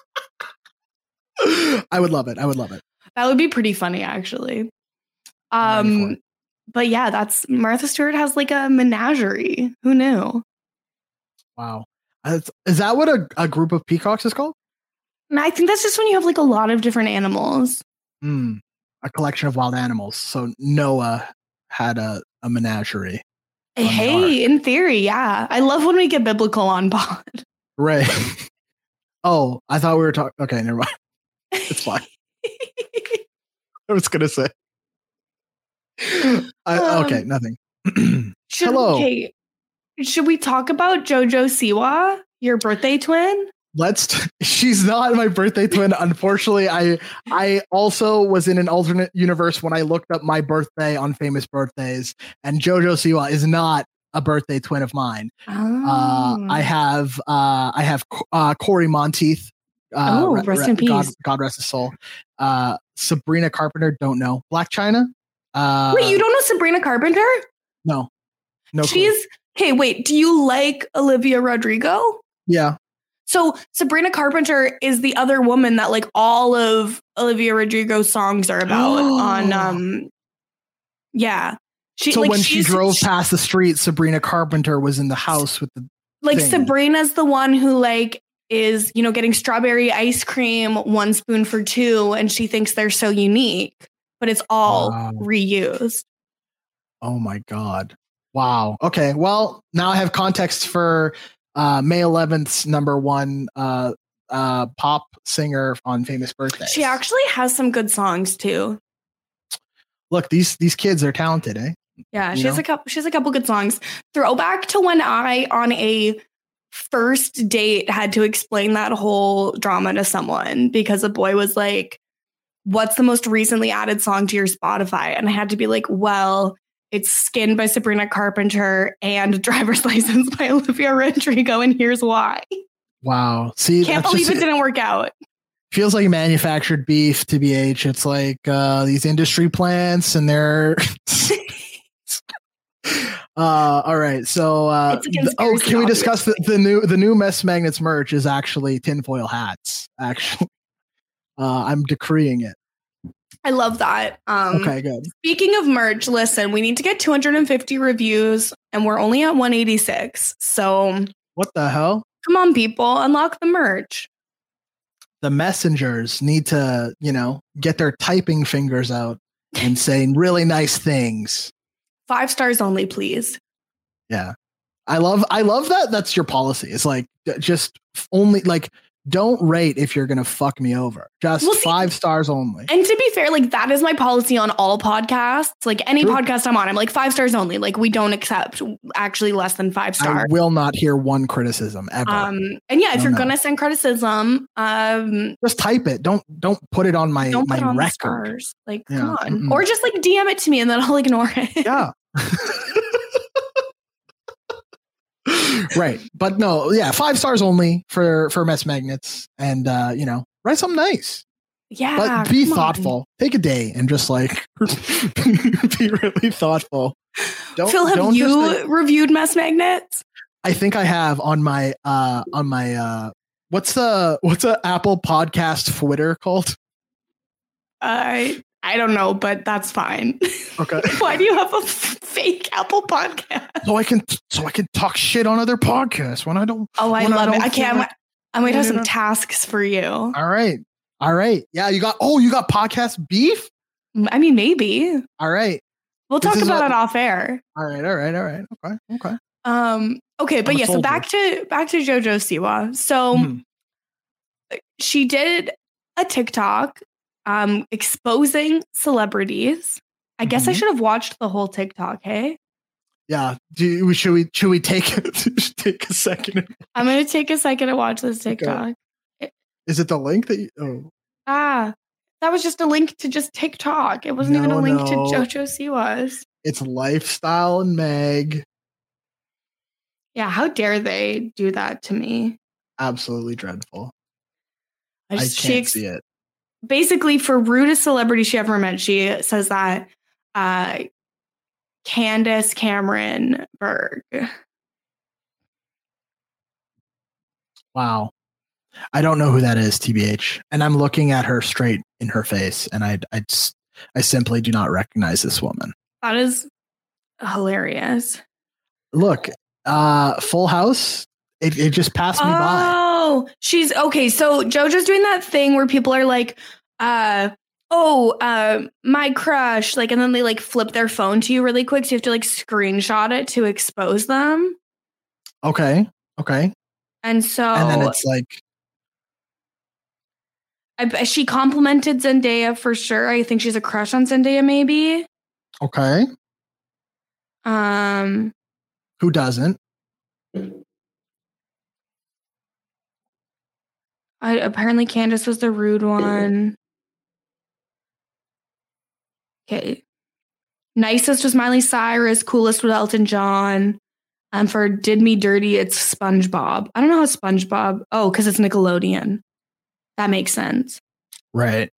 I would love it. I would love it. That would be pretty funny, actually. I'm ready for Um, it. but yeah, that's Martha Stewart has like a menagerie. Who knew? Wow. Is is that what a, a group of peacocks is called? And I think that's just when you have like a lot of different animals. Hmm. A collection of wild animals. So Noah had a, a menagerie. On the Hey, in theory, yeah. I love when we get biblical on pod. Right. Oh, I thought we were talking. Okay, never mind. It's fine. I was gonna say. I, Um, okay, nothing. Should, Hello. Okay, should we talk about JoJo Siwa, your birthday twin? Let's. T- she's not my birthday twin. Unfortunately, I I also was in an alternate universe when I looked up my birthday on famous birthdays, and JoJo Siwa is not a birthday twin of mine. Uh, Oh. I have uh, I have uh, Corey Monteith. Uh, Oh, rest in God, peace. God rest his soul. Uh, Sabrina Carpenter. Don't know. Black China. Uh, Wait, you don't know Sabrina Carpenter? No. No. clue. She's okay. Wait, do you like Olivia Rodrigo? Yeah. So Sabrina Carpenter is the other woman that like all of Olivia Rodrigo's songs are about. on um, yeah. She So like when she she's- drove past the street, Sabrina Carpenter was in the house with the. like thing. Sabrina's the one who like is you know getting strawberry ice cream one spoon for two, and she thinks they're so unique, but it's all Wow. reused. Oh my God. Wow. Okay. Well, now I have context for uh, May eleventh's number one uh, uh, pop singer on famous birthdays. She actually has some good songs too. Look, these these kids are talented, eh? Yeah, You she has know? a couple. She has a couple good songs. Throwback to when I, on a first date, had to explain that whole drama to someone because a boy was like, "What's the most recently added song to your Spotify?" And I had to be like, "Well, it's Skin by Sabrina Carpenter and Driver's License by Olivia Rodrigo, and here's why. Wow. See, can't believe just, it didn't work out. Feels like manufactured beef, T B H. It's like uh, these industry plants and they're... uh, all right. So, uh, the, oh, can we discuss the, the new the new Mess Magnets merch is actually tinfoil hats, actually. Uh, I'm decreeing it. I love that. Um, okay, good. Speaking of merch, listen, we need to get two hundred fifty reviews and we're only at one eighty-six. So what the hell? Come on, people, unlock the merch. The messengers need to, you know, get their typing fingers out and saying really nice things. Five stars only, please. Yeah. I love I love that that's your policy. It's like just only like don't rate if you're going to fuck me over. Just well, see, five stars only. And to be fair, like that is my policy on all podcasts. Like any True. podcast I'm on, I'm like five stars only. Like we don't accept actually less than five stars. I will not hear one criticism ever. Um, and yeah, if no, you're no. going to send criticism, um, just type it. Don't don't put it on my don't my put it on record. Stars. Like yeah. come on, Mm-mm. or just like D M it to me and then I'll ignore it. Yeah. Right. But no, yeah, five stars only for for Mess Magnets. And uh, you know, write something nice. Yeah. But be thoughtful. On. Take a day and just like be really thoughtful. Don't, Phil, have don't you just, like, reviewed Mess Magnets? I think I have on my uh on my uh what's the what's the Apple Podcast Twitter called? I I don't know, but that's fine. Okay. Why do you have a f- fake Apple podcast? So I can so I can talk shit on other podcasts when I don't. Oh, I love I it. I can't. Like, I might have some tasks for you. All right. All right. Yeah, you got. Oh, you got podcast beef. I mean, maybe. All right. We'll talk about what, it off air. All right. All right. All right. Okay. Okay. Um. Okay, but yeah. So back to back to JoJo Siwa. So mm. she did a TikTok. Um, exposing celebrities. I guess mm-hmm. I should have watched the whole TikTok. Hey. Yeah. Do we should we should we take take a second? I'm gonna take a second to watch this TikTok. Okay. Is it the link that you? Oh. Ah, that was just a link to just TikTok. It wasn't no, even a link no. to JoJo Siwa's. It's Lifestyle and Meg. Yeah. How dare they do that to me? Absolutely dreadful. I, just, I can't ex- see it. Basically, for rudest celebrity she ever met, she says that uh, Candace Cameron Berg. Wow. I don't know who that is, T B H. And I'm looking at her straight in her face, and I, I, I simply do not recognize this woman. That is hilarious. Look, uh, Full House, it, it just passed me oh, by. Oh, she's okay. So JoJo's doing that thing where people are like, uh, oh, uh, my crush, like, and then they like flip their phone to you really quick. So you have to like screenshot it to expose them. Okay. Okay. And so, and then it's like, I, she complimented Zendaya for sure. I think she's a crush on Zendaya, maybe. Okay. Um, who doesn't? I, apparently Candace was the rude one. Okay. Nicest was Miley Cyrus. Coolest was Elton John. And um, for Did Me Dirty, it's SpongeBob. I don't know how SpongeBob. Oh, because it's Nickelodeon. That makes sense. Right.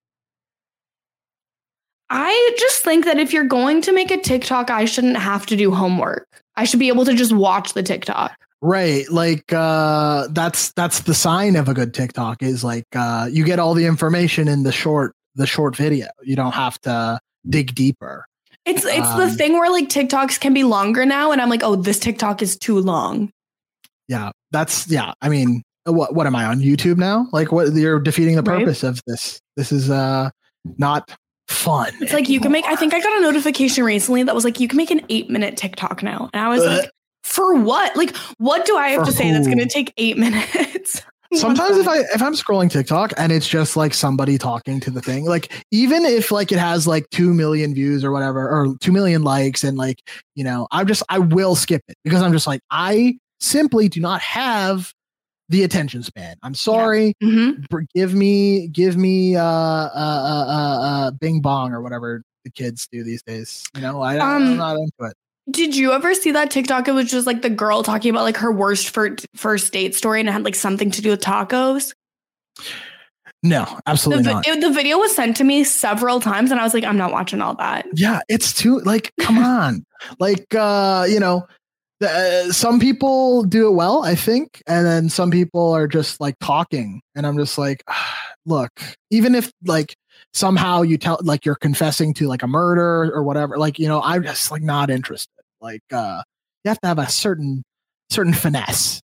I just think that if you're going to make a TikTok, I shouldn't have to do homework. I should be able to just watch the TikTok. Right. Like uh, that's that's the sign of a good TikTok is like uh, you get all the information in the short the short video. You don't have to dig deeper. It's it's um, the thing where like TikToks can be longer now. And I'm like, oh, this TikTok is too long. Yeah, that's yeah. I mean, what what am I on YouTube now? Like what you're defeating the purpose right? of this. This is uh not fun. It's anymore. Like you can make I think I got a notification recently that was like you can make an eight minute TikTok now. And I was uh, like, for what? Like, what do I have to say who? That's going to take eight minutes? Sometimes if I if I'm scrolling TikTok and it's just like somebody talking to the thing, like even if like it has like two million views or whatever, or two million likes, and like you know, I'm just I will skip it because I'm just like I simply do not have the attention span. I'm sorry. Yeah. Mm-hmm. Give me give me uh, uh uh uh Bing Bong or whatever the kids do these days. You know, I, Um, I'm not into it. Did you ever see that TikTok? It was just like the girl talking about like her worst fir- first date story, and it had like something to do with tacos. No, absolutely The, vi- not. it- the video was sent to me several times, and I was like, I'm not watching all that. Yeah, it's too like, come on, like uh, you know, the, uh, some people do it well, I think, and then some people are just like talking, and I'm just like, ah, look, even if like somehow you tell like you're confessing to like a murder or whatever, like you know, I'm just like not interested. Like uh, you have to have a certain certain finesse.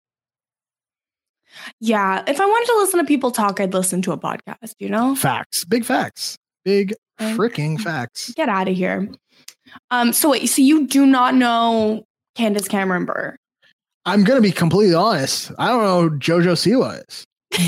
Yeah, if I wanted to listen to people talk, I'd listen to a podcast. You know, Facts, big facts, big Like, freaking facts. get out of here. Um. So wait. So you do not know Candace Cameron Bure? I'm gonna be completely honest. I don't know who JoJo Siwa is.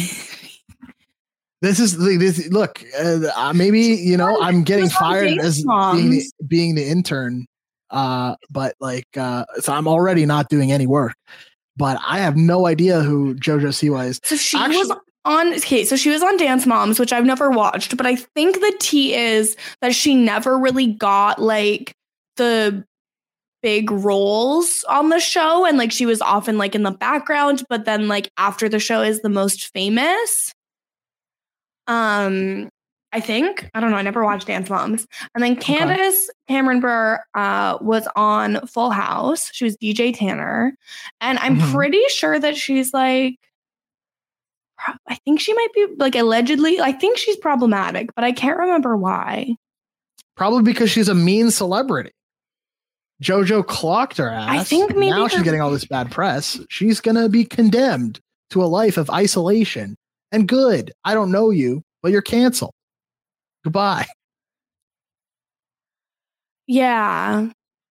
This is this. Look, uh, maybe you know I'm getting fired as being the, being the intern, uh, but like, uh, so I'm already not doing any work. But I have no idea who JoJo Siwa is. So she Actually, was on. Okay, so she was on Dance Moms, which I've never watched, but I think the tea is that she never really got like the big roles on the show, and like she was often like in the background, but then like after the show is the most famous. Um, I think I don't know. I never watched Dance Moms, and then Candace okay. Cameron Bure uh, was on Full House. She was D J Tanner, and I'm mm-hmm. pretty sure that she's like. I think she might be like allegedly. I think she's problematic, but I can't remember why. Probably because she's a mean celebrity. JoJo clocked her ass. I think maybe now her- she's getting all this bad press. She's gonna be condemned to a life of isolation. And good. I don't know you, but you're canceled. Goodbye. Yeah.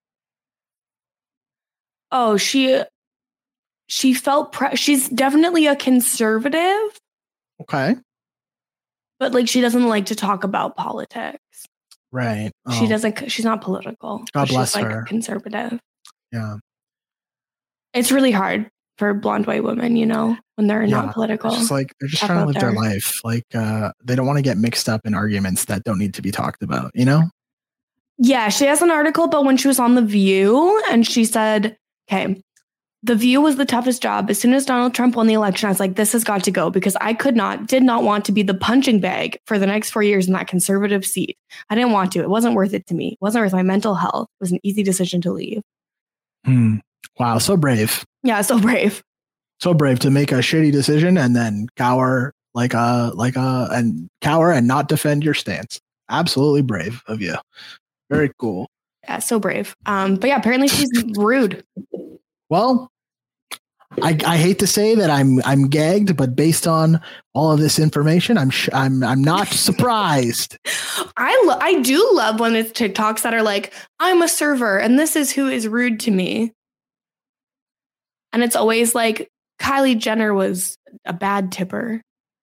Oh, she she felt pre- she's definitely a conservative. Okay. But like she doesn't like to talk about politics. Right. Oh. She doesn't she's not political. God bless she's her. Like conservative. Yeah. It's really hard for blonde white women, you know, when they're yeah, not political. It's just like they're just trying to live there. Their life. Like uh, they don't want to get mixed up in arguments that don't need to be talked about, you know? Yeah, she has an article about when she was on The View, and she said, okay, The View was the toughest job. As soon as Donald Trump won the election, I was like, this has got to go because I could not, did not want to be the punching bag for the next four years in that conservative seat. I didn't want to. It wasn't worth it to me. It wasn't worth my mental health. It was an easy decision to leave. Hmm. Wow, so brave. Yeah, so brave. So brave to make a shitty decision and then cower like a like a and cower and not defend your stance. Absolutely brave of you. Very cool. Yeah, so brave. Um, but yeah, apparently she's rude. Well, I, I hate to say that I'm I'm gagged, but based on all of this information, I'm sh- I'm I'm not surprised. I lo- I do love when it's TikToks that are like, I'm a server and this is who is rude to me. And it's always like Kylie Jenner was a bad tipper.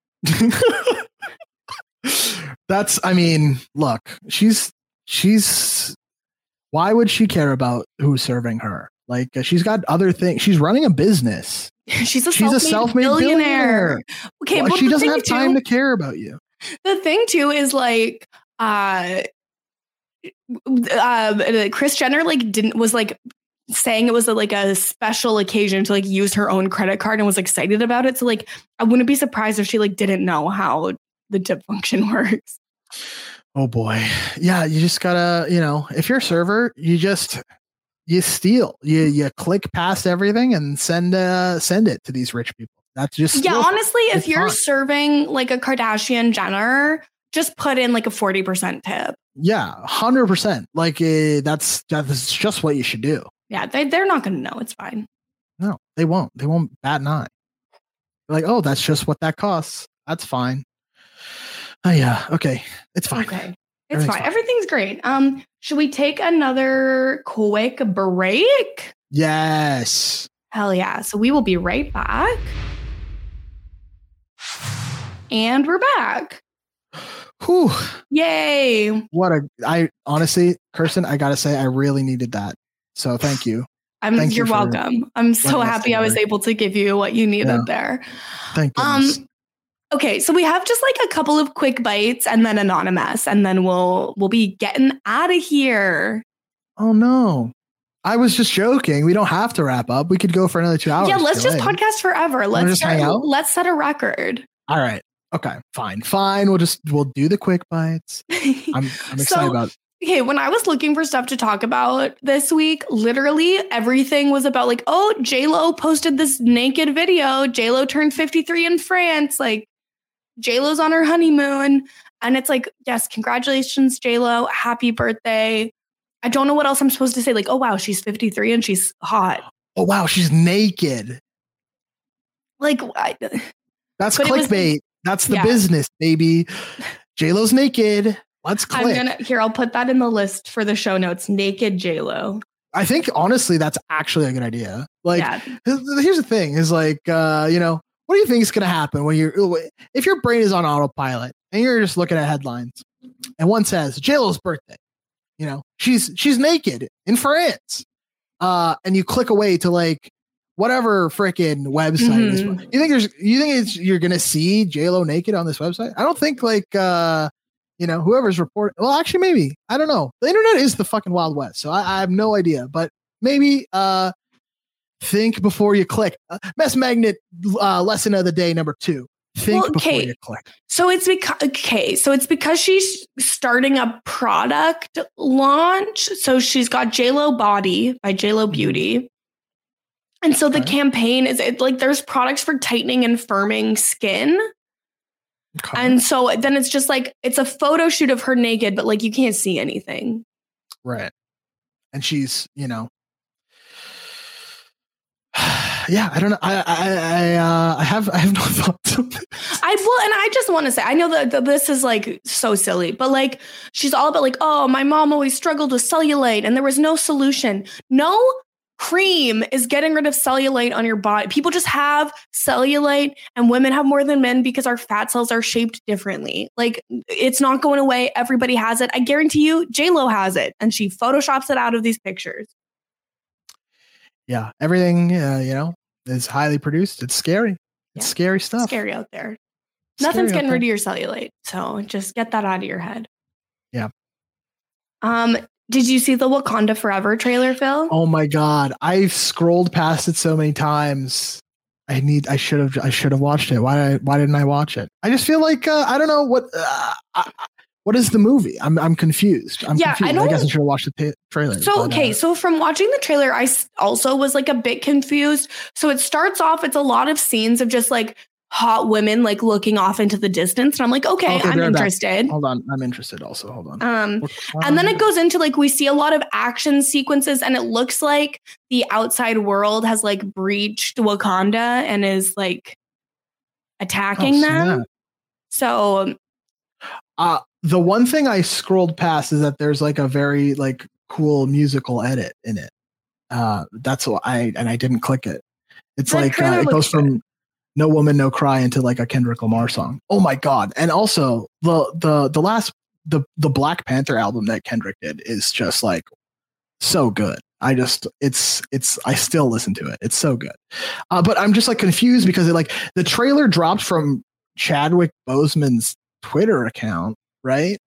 That's, I mean, look, she's, she's, why would she care about who's serving her? Like, uh, she's got other things. She's running a business. She's a she's self-made, a self-made billionaire. billionaire. Okay, well, she doesn't have time too, to care about you. The thing too is like, uh, uh, Kris Jenner like didn't was like saying it was a, like a special occasion to like use her own credit card and was excited about it. So like, I wouldn't be surprised if she like didn't know how the tip function works. Oh boy. Yeah. You just gotta, you know, if you're a server, you just, you steal, you, you click past everything and send, uh, send it to these rich people. That's just, yeah, honestly, if it's you're fun. serving like a Kardashian Jenner, just put in like a forty percent tip. Yeah. one hundred percent. Like uh, that's, that's just what you should do. Yeah, they, they're not going to know. It's fine. No, they won't. They won't bat an eye. They're like, oh, that's just what that costs. That's fine. Oh, yeah. Okay. It's fine. Okay. It's fine. fine. Everything's great. Um, should we take another quick break? Yes. Hell yeah. So we will be right back. And we're back. Whew. Yay. What a, I honestly, Kirsten, I got to say, I really needed that. So thank you. I'm, thank you're you welcome. I'm so happy I was able to give you what you needed yeah. there. Thank you. Um, Okay, so we have just like a couple of quick bites and then anonymous, and then we'll we'll be getting out of here. Oh no. I was just joking. We don't have to wrap up. We could go for another two hours. Yeah, let's just podcast forever. Let's just start, hang out? Let's set a record. All right. Okay, fine. Fine. We'll just we'll do the quick bites. I'm I'm excited So- about Okay, when I was looking for stuff to talk about this week, literally everything was about like, oh, J-Lo posted this naked video. J-Lo turned fifty-three in France. Like, J-Lo's on her honeymoon. And it's like, yes, congratulations, J-Lo. Happy birthday. I don't know what else I'm supposed to say. Like, oh, wow, she's fifty-three and she's hot. Oh wow, she's naked. Like, I, That's But it was- clickbait. That's the yeah. business, baby. J-Lo's naked. Let's click. I'm gonna, here, I'll put that in the list for the show notes. Naked J-Lo. I think honestly, that's actually a good idea. Like, Yeah. here's the thing: is like, uh, you know, what do you think is going to happen when you're if your brain is on autopilot and you're just looking at headlines, and one says J-Lo's birthday, you know, she's she's naked in France, uh, and you click away to like whatever freaking website. Is, Mhm. you think there's you think it's you're going to see J-Lo naked on this website? I don't think like. Uh, You know, whoever's reporting. Well, actually, maybe. I don't know. The internet is the fucking Wild West, so I, I have no idea. But maybe uh, think before you click. Uh, Mess Magnet uh, lesson of the day number two. Think Well, before okay. you click. So it's because okay, so it's because she's starting a product launch. So she's got JLo Body by JLo Beauty. And so the Okay. campaign is it like there's products for tightening and firming skin. Okay. And so then it's just like it's a photo shoot of her naked, but like you can't see anything. Right. And she's, you know, yeah, I don't know. I I I, uh, I have I have no thoughts. on this. I will, and I just want to say, I know that, that this is like so silly, but like she's all about like, oh, my mom always struggled with cellulite and there was no solution. No cream is getting rid of cellulite on your body. People just have cellulite, and women have more than men because our fat cells are shaped differently. Like it's not going away. Everybody has it. I guarantee you, J-Lo has it, and she photoshops it out of these pictures. Yeah, everything uh, you know is highly produced. It's scary. It's Yeah. scary stuff. Scary out there. Scary Nothing's out getting there. rid of your cellulite, so just get that out of your head. Yeah. Um. Did you see the Wakanda Forever trailer, Phil? Oh my god, I've scrolled past it so many times. I need. I should have. I should have watched it. Why? Why didn't I watch it? I just feel like uh, I don't know what. Uh, I, what is the movie? I'm. I'm confused. I'm Yeah, I confused. I, don't- guess I should have watched the ta- trailer. So, but, okay, uh, so from watching the trailer, I s- also was like a bit confused. So it starts off, it's a lot of scenes of just like hot women like looking off into the distance. And I'm like, okay, Okay, I'm they're back. interested. hold on. I'm interested. Also, hold on. Um, and then it goes into like, we see a lot of action sequences, and it looks like the outside world has like breached Wakanda and is like attacking Oh, them. snap. So, Uh, the one thing I scrolled past is that there's like a very like cool musical edit in it. Uh, that's what I and I didn't click it. It's The like trailer uh, it looks goes from "No Woman, No Cry" into like a Kendrick Lamar song. Oh my god! And also the the the last the the Black Panther album that Kendrick did is just like so good. I just it's it's I still listen to it. It's so good. Uh, but I'm just like confused because it like the trailer dropped from Chadwick Boseman's Twitter account, right?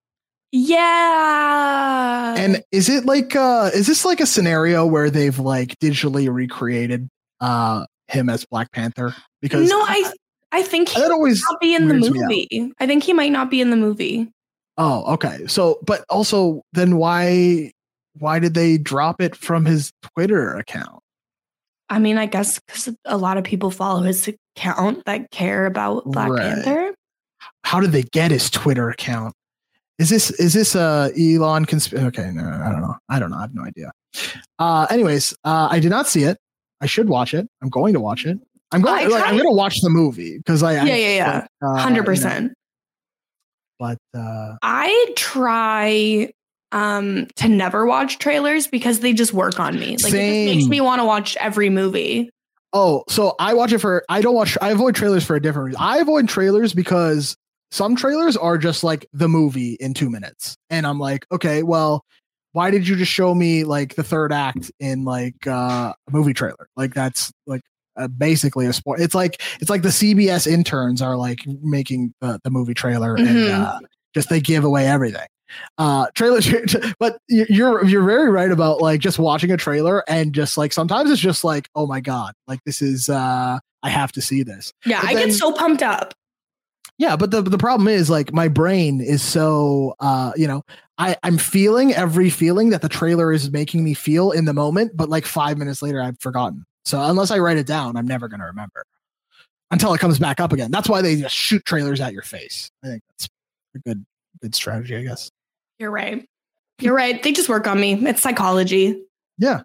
yeah. And is it like uh is this like a scenario where they've like digitally recreated uh him as Black Panther? Because no, I I think he that always might not be in the weirds me out. movie. I think he might not be in the movie. Oh, okay. So but also then why why did they drop it from his Twitter account? I mean, I guess because a lot of people follow his account that care about Black Right. Panther. How did they get his Twitter account? Is this is this uh Elon consp- okay, no, I don't know. I don't know. I have no idea. Uh anyways, uh I did not see it. I should watch it. I'm going to watch it. I'm I going like, I'm tried- going to watch the movie because I I- Yeah, yeah, yeah. like, uh, Hundred you know, percent. But uh I try um to never watch trailers because they just work on me. Like it just makes Same. me want to watch every movie. oh, so I watch it for I don't watch I avoid trailers for a different reason. I avoid trailers because some trailers are just like the movie in two minutes. And I'm like, okay, well, why did you just show me like the third act in like uh, a movie trailer? Like that's like uh, basically a sport. It's like it's like the C B S interns are like making the, the movie trailer mm-hmm. and uh, just they give away everything. Uh, trailers, but you're you're very right about like just watching a trailer and just like sometimes it's just like, oh my god, like this is uh, I have to see this. Yeah, but I then, get so pumped up. Yeah, but the the problem is like my brain is so uh, you know, I, I'm feeling every feeling that the trailer is making me feel in the moment, but like five minutes later I've forgotten. So unless I write it down, I'm never gonna remember until it comes back up again. That's why they just shoot trailers at your face. I think that's a good good strategy, I guess. You're right. You're right. They just work on me. It's psychology. Yeah.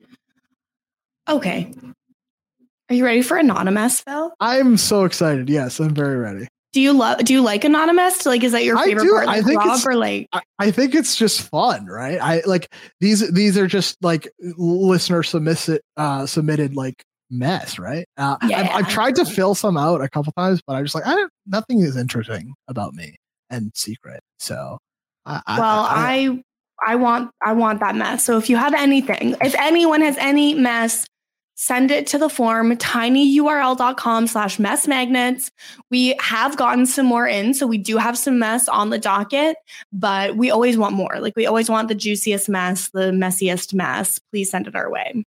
Okay. Are you ready for Anonymous, Phil? I'm so excited. Yes, I'm very ready. Do you love? Do you like Anonymous? Like, is that your favorite part of the blog, or like? I, I think it's just fun, right? I like these. These are just like listener submitted, uh, submitted like mess, right? Uh, yeah. I've, I've tried to fill some out a couple times, but I'm just like, I don't. Nothing is interesting about me and secret. So, I, well, I, I, I want, I want that mess. So if you have anything, if anyone has any mess, send it to the form tinyurl.com slash mess magnets. We have gotten some more in, so we do have some mess on the docket, but we always want more. Like we always want the juiciest mess, the messiest mess. Please send it our way.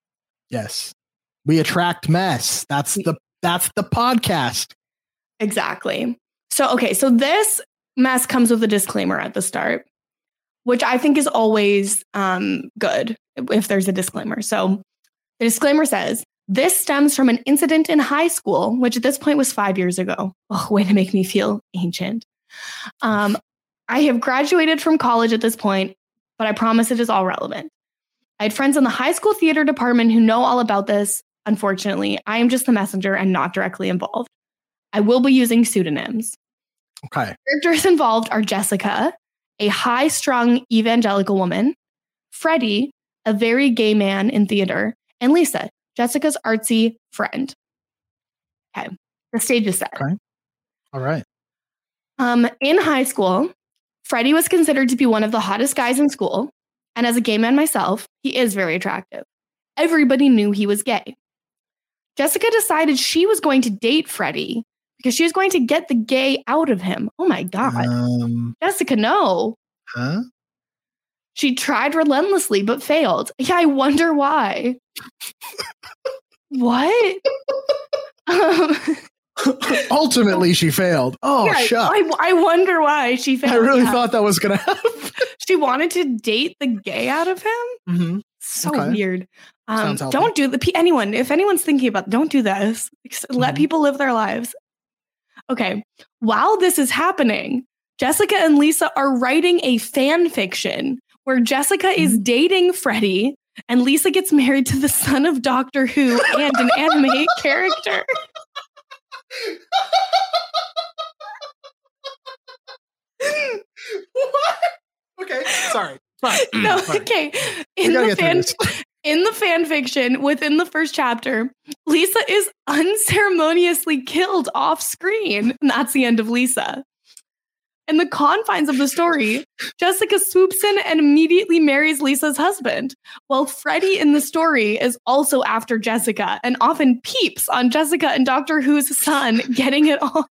Yes. We attract mess. That's the that's the podcast. Exactly. So okay, so this mess comes with a disclaimer at the start, which I think is always um, good if there's a disclaimer. So the disclaimer says, this stems from an incident in high school, which at this point was five years ago. Oh, way to make me feel ancient. Um, I have graduated from college at this point, but I promise it is all relevant. I had friends in the high school theater department who know all about this. Unfortunately, I am just the messenger and not directly involved. I will be using pseudonyms. Okay. Characters involved are Jessica, a high-strung evangelical woman, Freddie, a very gay man in theater, and Lisa, Jessica's artsy friend. Okay, the stage is set. Okay. All right. Um, in high school, Freddie was considered to be one of the hottest guys in school. And as a gay man myself, he is very attractive. Everybody knew he was gay. Jessica decided she was going to date Freddie because she was going to get the gay out of him. Oh my God. Um, Jessica, no. Huh? She tried relentlessly, but failed. Yeah, I wonder why. What? um, Ultimately, she failed. Oh, yeah, shucks. I, I wonder why she failed. I really yeah. thought that was going to happen. She wanted to date the gay out of him? Mm-hmm. So okay. weird. Um, don't do the anyone. If anyone's thinking about, don't do this. Let mm-hmm. people live their lives. Okay. While this is happening, Jessica and Lisa are writing a fan fiction where Jessica mm-hmm. is dating Freddie and Lisa gets married to the son of Doctor Who and an anime character. What? Okay, sorry. Fine. No, Fine. Okay. In the fan, in the fan fiction, within the first chapter, Lisa is unceremoniously killed off screen. And that's the end of Lisa. In the confines of the story, Jessica swoops in and immediately marries Lisa's husband, while Freddie in the story is also after Jessica and often peeps on Jessica and Doctor Who's son getting it on.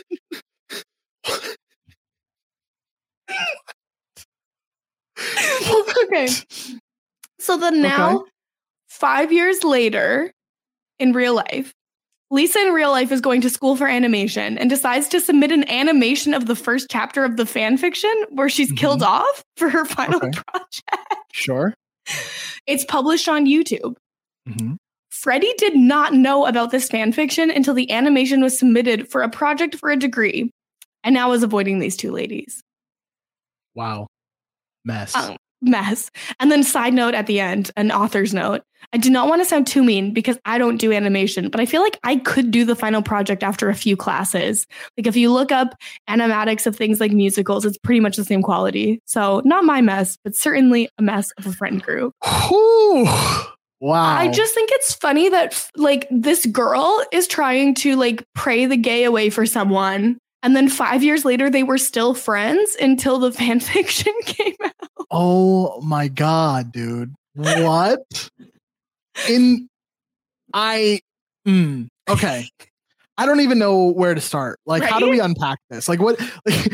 Okay. So then now, okay. five years later, in real life, Lisa in real life is going to school for animation and decides to submit an animation of the first chapter of the fan fiction where she's mm-hmm. killed off for her final okay. project. Sure. It's published on YouTube. Mm-hmm. Freddie did not know about this fan fiction until the animation was submitted for a project for a degree, and now is avoiding these two ladies. Wow. Mess. Um, mess. And then side note at the end, an author's note. I do not want to sound too mean because I don't do animation, but I feel like I could do the final project after a few classes. Like if you look up animatics of things like musicals, it's pretty much the same quality. So not my mess, but certainly a mess of a friend group. Ooh, wow. I just think it's funny that like this girl is trying to like pray the gay away for someone. And then five years later, they were still friends until the fan fiction came out. Oh my God, dude. What? In I Mm, okay. I don't even know where to start. Like, Right? how do we unpack this? Like, what? Like,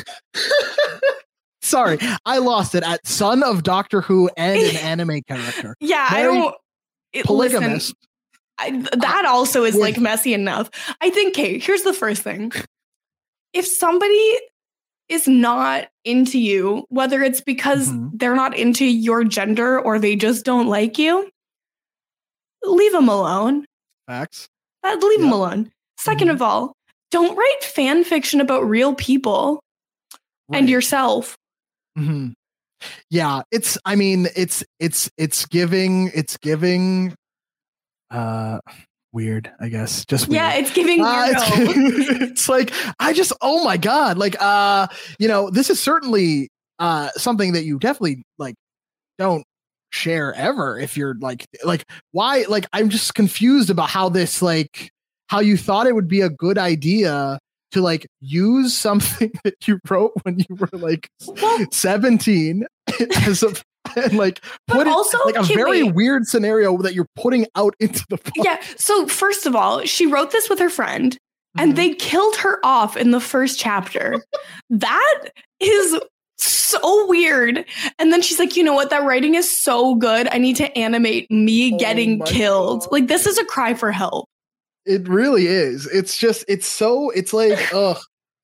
sorry, I lost it at son of Doctor Who and an anime character. Yeah, Very I don't. It, polygamous. Listen, I, that also is with- like messy enough. I think, Kate, here's the first thing. If somebody is not into you, whether it's because Mhm. they're not into your gender or they just don't like you, leave them alone. Facts. Uh, leave them Yep. alone. Second Mhm. of all, don't write fan fiction about real people and Right. yourself. Mhm. Yeah, it's. I mean, it's it's it's giving. It's giving. Uh, weird. I guess just weird. Yeah, it's giving Uh, weirdo. it's, it's like I just oh my god like uh you know this is certainly uh something that you definitely like don't share ever if you're like like why like I'm just confused about how this like how you thought it would be a good idea to like use something that you wrote when you were like Well- seventeen as a and like But put it also, like a okay, very wait. weird scenario that you're putting out into the book. Yeah. So first of all, she wrote this with her friend, and Mhm. they killed her off in the first chapter. That is so weird. And then she's like, you know what? That writing is so good. I need to animate me Oh getting my killed. God. Like, this is a cry for help. It really is. It's just, it's so, it's like, ugh.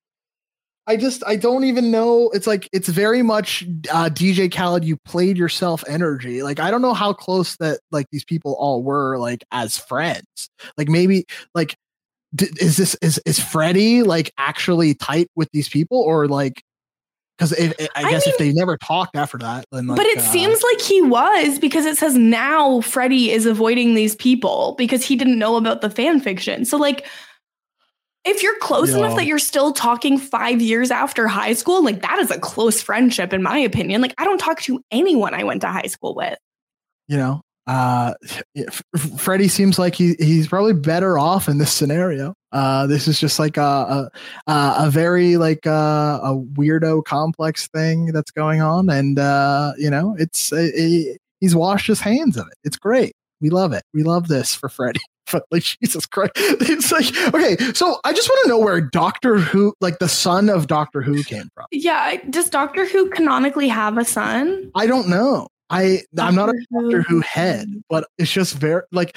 I just, I don't even know. It's like, it's very much uh, D J Khaled, you played yourself energy. Like, I don't know how close that, like, these people all were, like, as friends. Like, maybe, like, d- is this, is, is Freddie, like, actually tight with these people? Or, like, because I, I I guess mean- if they never talked after that, then, like, But it uh, seems like he was, because it says now Freddie is avoiding these people because he didn't know about the fan fiction. So, like, if you're close Yeah. enough that you're still talking five years after high school, like, that is a close friendship, in my opinion. Like, I don't talk to anyone I went to high school with. you know, uh, F- F- Freddie seems like he he's probably better off in this scenario. Uh, this is just like a a, a very like uh, a weirdo complex thing that's going on, and uh, you know, it's uh, he- he's washed his hands of it. It's great. We love it. We love this for Freddie. But like Jesus Christ, it's like okay. So I just want to know where Doctor Who, like the son of Doctor Who, came from. Yeah. Does Doctor Who canonically have a son? I don't know. I I'm not a Doctor Doctor Who head, but it's just very like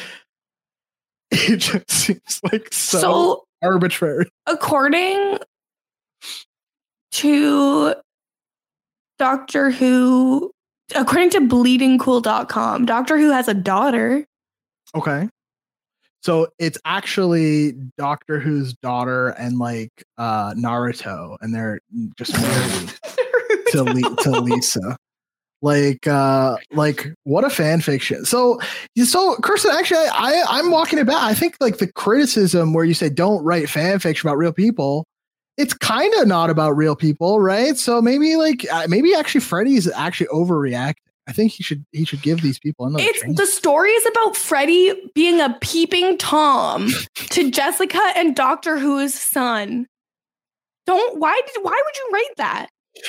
it just seems like so, So, arbitrary. according to Doctor Who, according to bleeding cool dot com, Doctor Who has a daughter. Okay. So it's actually Doctor Who's daughter and like uh Naruto, and they're just married to Le- to Lisa. Like uh like what a fan fiction. So so Kirsten, actually I I'm walking it back. I think like the criticism where you say don't write fan fiction about real people, it's kind of not about real people, right? So maybe like uh, maybe actually Freddie's actually overreacting. I think he should he should give these people another It's chance. the story is about Freddie being a peeping Tom to Jessica and Doctor Who's son. Don't why did why would you write that?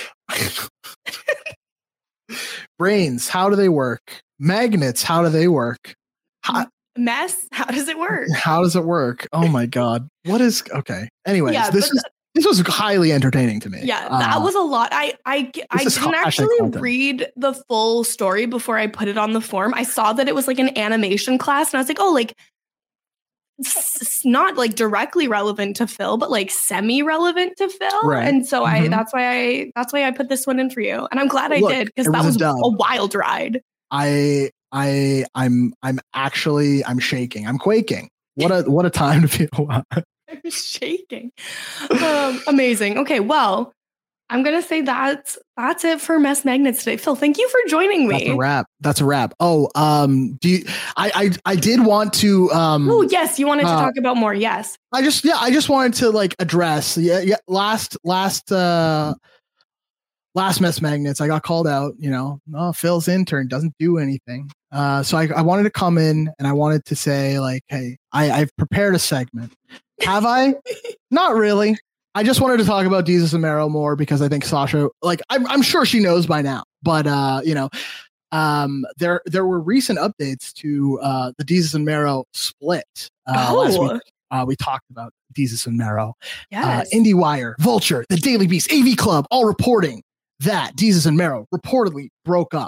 Brains, how do they work? Magnets, how do they work? How, Mess? How does it work? how does it work? Oh my god. What is okay. Anyways, Yeah, this but is this was highly entertaining to me. Yeah, that Uh, was a lot. I I I is didn't hashtag actually content. read the full story before I put it on the form. I saw that it was like an animation class, and I was like, oh, like it's it's not like directly relevant to Phil, but like semi-relevant to Phil. Right. And so I Mhm. that's why I that's why I put this one in for you. And I'm glad I Look, did because it that was was a a, dub. wild ride. I I I'm I'm actually I'm shaking. I'm quaking. What a what a time to be alive. I was shaking. Um, amazing. Okay, well, I'm gonna say that's that's it for Mess Magnets today. Phil, thank you for joining That's a me. wrap. That's a wrap. Oh, um, do you I I, I did want to um Oh, yes, you wanted to uh, talk about more. Yes. I just yeah, I just wanted to like address yeah, yeah last last uh last Mess Magnets, I got called out, you know, oh, Phil's intern doesn't do anything. Uh so I, I wanted to come in and I wanted to say, like, hey, I, I've prepared a segment. Have I? Not really. I just wanted to talk about Jesus and Mero more because I think Sasha, like, I'm I'm sure she knows by now, but uh, you know, um, there there were recent updates to uh, the Jesus and Mero split. Uh, oh, last week uh, we talked about Desus and Mero. yes. Uh, IndieWire, Vulture, The Daily Beast, A V Club, all reporting that Desus and Mero reportedly broke up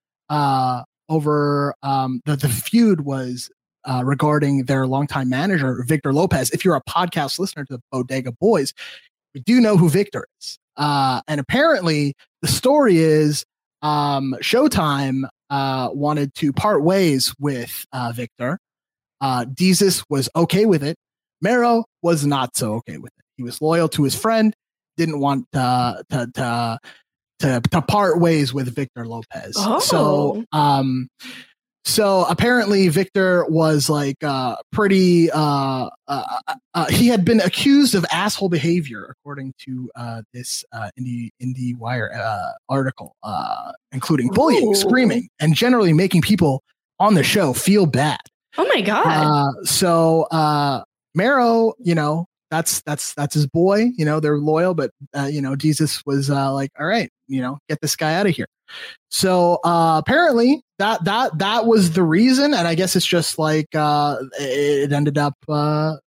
uh, over um, the, the feud was uh, regarding their longtime manager, Victor Lopez. If you're a podcast listener to the Bodega Boys, we do know who Victor is. Uh, and apparently the story is um, Showtime uh, wanted to part ways with uh, Victor. Uh, Desus was okay with it. Mero was not so okay with it. He was loyal to his friend, didn't want uh, to, to to to part ways with Victor Lopez. Oh. So um so apparently Victor was like uh pretty uh, uh, uh he had been accused of asshole behavior according to uh this uh Indie IndieWire uh article, uh including bullying, Ooh. screaming, and generally making people on the show feel bad. Oh my God. Uh so uh Mero, you know, that's that's that's his boy, you know, they're loyal, but uh, you know, Desus was uh, like, all right, you know, get this guy out of here. So uh, apparently that that that was the reason, and I guess it's just like uh, it ended up uh,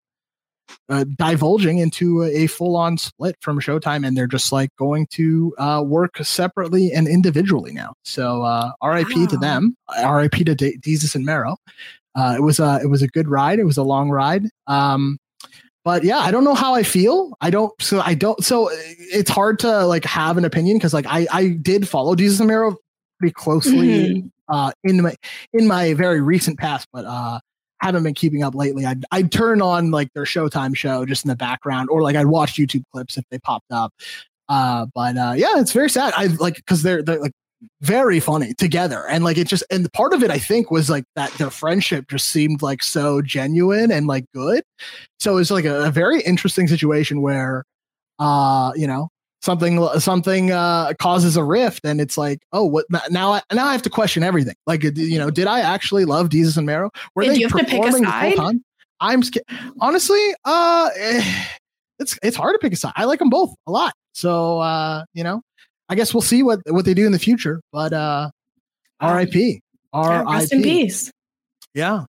uh, divulging into a, a full-on split from Showtime, and they're just like going to uh, work separately and individually now. So uh, R I P wow. to them, R I P to De- Desus and Mero. Uh, it was a it was a good ride. It was a long ride. Um, But yeah, I don't know how I feel. I don't. So I don't. So it's hard to like have an opinion because like I I did follow Desus and Mero pretty closely mm-hmm. uh, in my in my very recent past, but uh, haven't been keeping up lately. I'd I'd turn on like their Showtime show just in the background, or like I'd watch YouTube clips if they popped up. Uh, but uh, yeah, it's very sad. I like because they're they're like very funny together, and like it just and part of it I think was like that their friendship just seemed like so genuine and like good. So it's like a, a very interesting situation where uh you know something something uh causes a rift, and it's like, oh, what now I, now I have to question everything. Like, you know, did I actually love Desus and Mero? Were Wait, they do you have to pick a side? I'm scared. Honestly, uh it's it's hard to pick a side. I like them both a lot, so uh you know, I guess we'll see what, what they do in the future, but uh, R I P R I P Rest in peace. Yeah.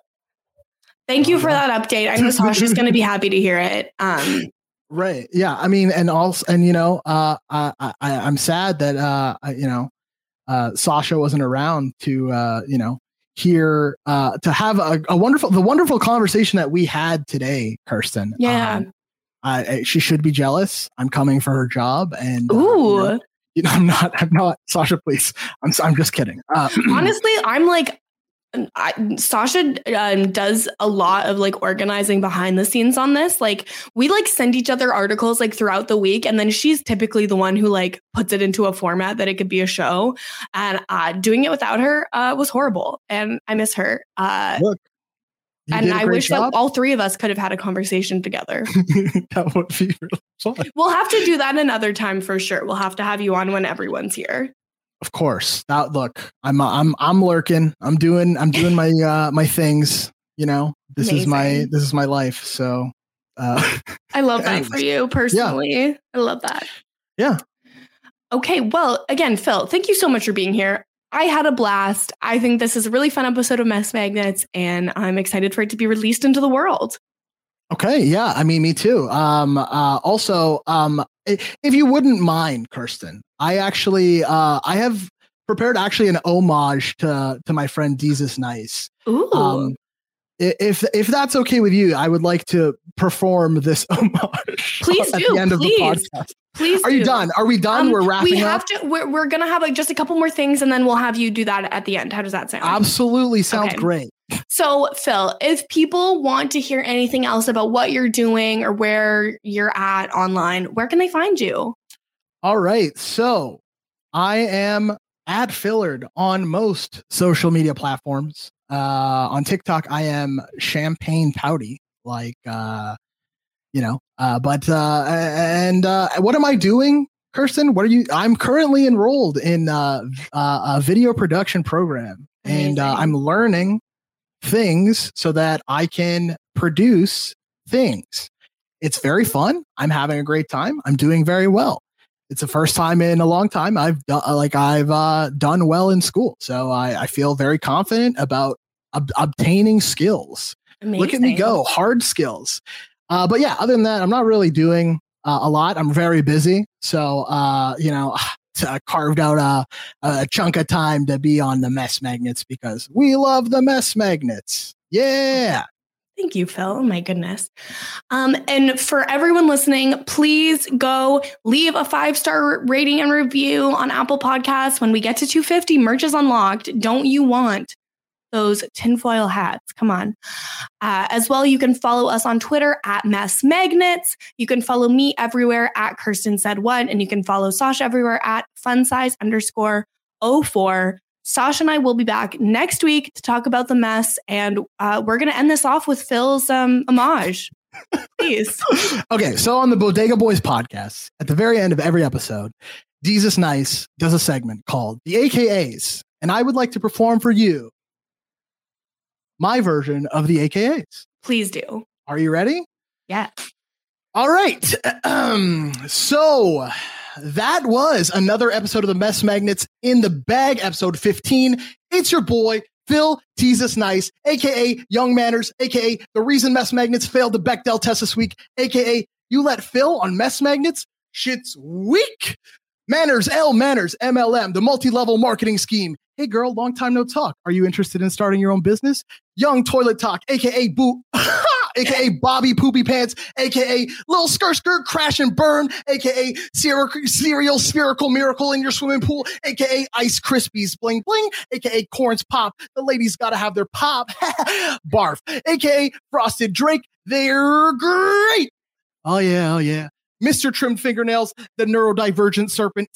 Thank you for that update. I know Sasha's going to be happy to hear it. Um, right. Yeah. I mean, and also, and you know, uh, I, I I'm sad that uh, you know, uh, Sasha wasn't around to uh, you know, hear uh, to have a, a wonderful the wonderful conversation that we had today, Kirsten. Yeah. Um, I, I, she should be jealous. I'm coming for her job, and ooh. Uh, you know, You know, I'm not, I'm not, Sasha, please. I'm I'm just kidding. Uh, Honestly, I'm like, I, Sasha um, does a lot of like organizing behind the scenes on this. Like we like send each other articles like throughout the week. And then she's typically the one who like puts it into a format that it could be a show. And uh, doing it without her uh, was horrible. And I miss her. Uh, Look. You and I wish job. that all three of us could have had a conversation together. That would be really fun. We'll have to do that another time for sure. We'll have to have you on when everyone's here. Of course. Now, look, I'm I'm I'm lurking. I'm doing I'm doing my uh, my things. You know, this Amazing. is my this is my life. So uh, I love that for you personally. Yeah. I love that. Yeah. Okay. Well, again, Phil, thank you so much for being here. I had a blast. I think this is a really fun episode of Mess Magnets, and I'm excited for it to be released into the world. Okay. Yeah. I mean, me too. Um, uh, also, um, if you wouldn't mind, Kirsten, I actually, uh, I have prepared actually an homage to, to my friend Desus Nice. Ooh. Um, if, if that's okay with you, I would like to perform this homage. Please at do. the end Please. of the podcast. Please Are do. you done? Are we done? Um, we're wrapping we have up? to, we're, we're going to have like just a couple more things and then we'll have you do that at the end. How does that sound? Absolutely. Sounds okay. great. So Phil, if people want to hear anything else about what you're doing or where you're at online, where can they find you? All right. So I am at Fillard on most social media platforms. Uh, on TikTok, I am Champagne Pouty, like, uh, you know, uh, but, uh, and, uh, what am I doing, Kirsten? What are you, I'm currently enrolled in, uh, uh a video production program. Amazing. And, uh, I'm learning things so that I can produce things. It's very fun. I'm having a great time. I'm doing very well. It's the first time in a long time I've done, like, I've, uh, done well in school. So I, I feel very confident about ob- obtaining skills. Amazing. Look at me go. Hard skills. Uh, but yeah, other than that, I'm not really doing uh, a lot. I'm very busy. So, uh, you know, I carved out a, a chunk of time to be on the Mess Magnets because we love the Mess Magnets. Yeah. Thank you, Phil. Oh, my goodness. Um, and for everyone listening, please go leave a five-star rating and review on Apple Podcasts. When we get to two fifty, merch is unlocked. Don't you want those tinfoil hats? Come on. Uh, as well, you can follow us on Twitter at Mess Magnets. You can follow me everywhere at Kirsten Said What, and you can follow Sasha everywhere at funsize underscore oh four. Sasha and I will be back next week to talk about the mess, and uh, we're going to end this off with Phil's um, homage. Please. Okay, so on the Bodega Boys podcast, at the very end of every episode, Jesus Nice does a segment called the A K As, and I would like to perform for you my version of the A K As. Please do. Are you ready? Yeah. All right. Um, so that was another episode of the Mess Magnets in the Bag, episode fifteen. It's your boy, Phil Jesus Nice, a k a. Young Manners, a k a the reason Mess Magnets failed the Bechdel test this week, a k a you let Phil on Mess Magnets? Shit's weak. Manners, L Manners, M L M, the multi-level marketing scheme. Hey girl, long time no talk. Are you interested in starting your own business? Young Toilet Talk, a k a. Boo, a k a. Bobby Poopy Pants, a k a. Little Skirt Skirt Crash and Burn, a k a. Cereal, cereal Spherical Miracle in your swimming pool, a k a. Ice Krispies Bling Bling, a k a. Corns Pop. The ladies gotta have their pop. Barf, a k a. Frosted Drake. They're great. Oh yeah, oh yeah. Mister Trimmed Fingernails, the neurodivergent serpent,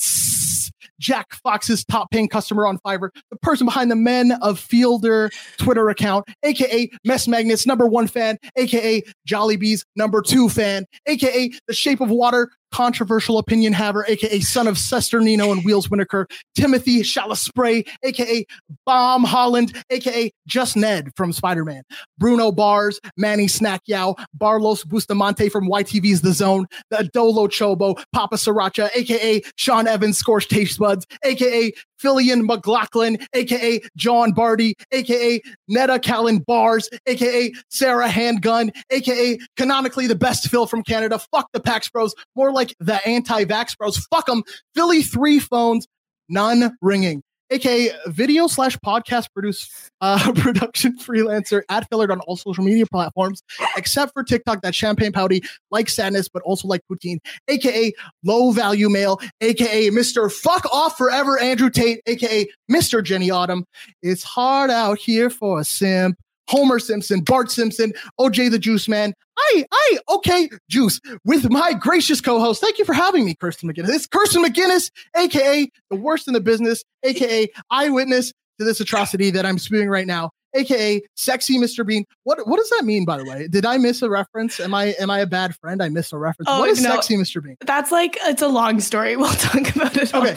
Jack Fox's top paying customer on Fiverr, the person behind the Men of Fielder Twitter account, a k a. Mess Magnets number one fan, a k a. Jollibee's number two fan, a k a. The Shape of Water controversial opinion haver, a k a. Son of Sester Nino and Wheels Winokur, Timothy Chalaspray, a k a. Bomb Holland, a k a. Just Ned from Spider-Man, Bruno Bars, Manny Snack Yao, Barlos Bustamante from Y T V's The Zone, the Adolo Chobo, Papa Sriracha, a k a. Sean Evans Scorched Taste Buds, a k a. Fillion McLaughlin, a k a. John Barty, a k a. Netta Callan Bars, a k a. Sarah Handgun, a k a. Canonically the best Phil from Canada. Fuck the Pax Bros. More like the anti-vax bros. Fuck them. Philly three phones, none ringing. A K A video slash podcast produce uh, production freelancer at Fillard on all social media platforms, except for TikTok. That's Champagne Pouty, like sadness, but also like poutine. A K A low value male. A K A Mister Fuck Off Forever Andrew Tate. A K A Mister Jenny Autumn. It's hard out here for a simp. Homer Simpson, Bart Simpson, O J the Juice Man. I, I, okay, Juice, with my gracious co-host. Thank you for having me, Kirsten McGinnis. It's Kirsten McGinnis, a k a the worst in the business, a k a eyewitness to this atrocity that I'm spewing right now, a k a sexy Mister Bean. What what does that mean, by the way? Did I miss a reference? Am I am I a bad friend? I missed a reference. Oh, what is no, sexy Mister Bean? That's like, it's a long story. We'll talk about it. Okay.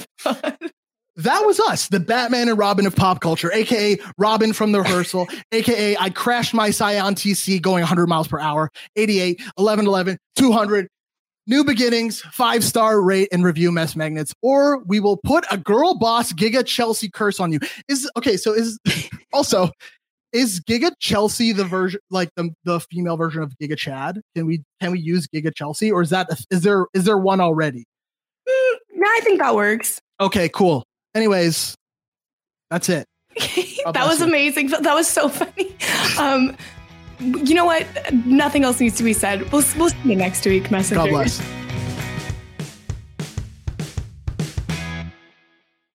That was us, the Batman and Robin of pop culture, a k a. Robin from The Rehearsal, a k a I crashed my Scion T C going one hundred miles per hour, eighty-eight, eleven eleven, two hundred. New beginnings, five-star rate and review Mess Magnets, or we will put a girl boss Giga Chelsea curse on you. Is okay, so is also, is Giga Chelsea the version, like the, the female version of Giga Chad? Can we can we use Giga Chelsea, or is that is there is there one already? Mm, no, I think that works. Okay, cool. Anyways, that's it. That was amazing. That was so funny. Um, you know what? Nothing else needs to be said. We'll, we'll see you next week, Messenger. God bless.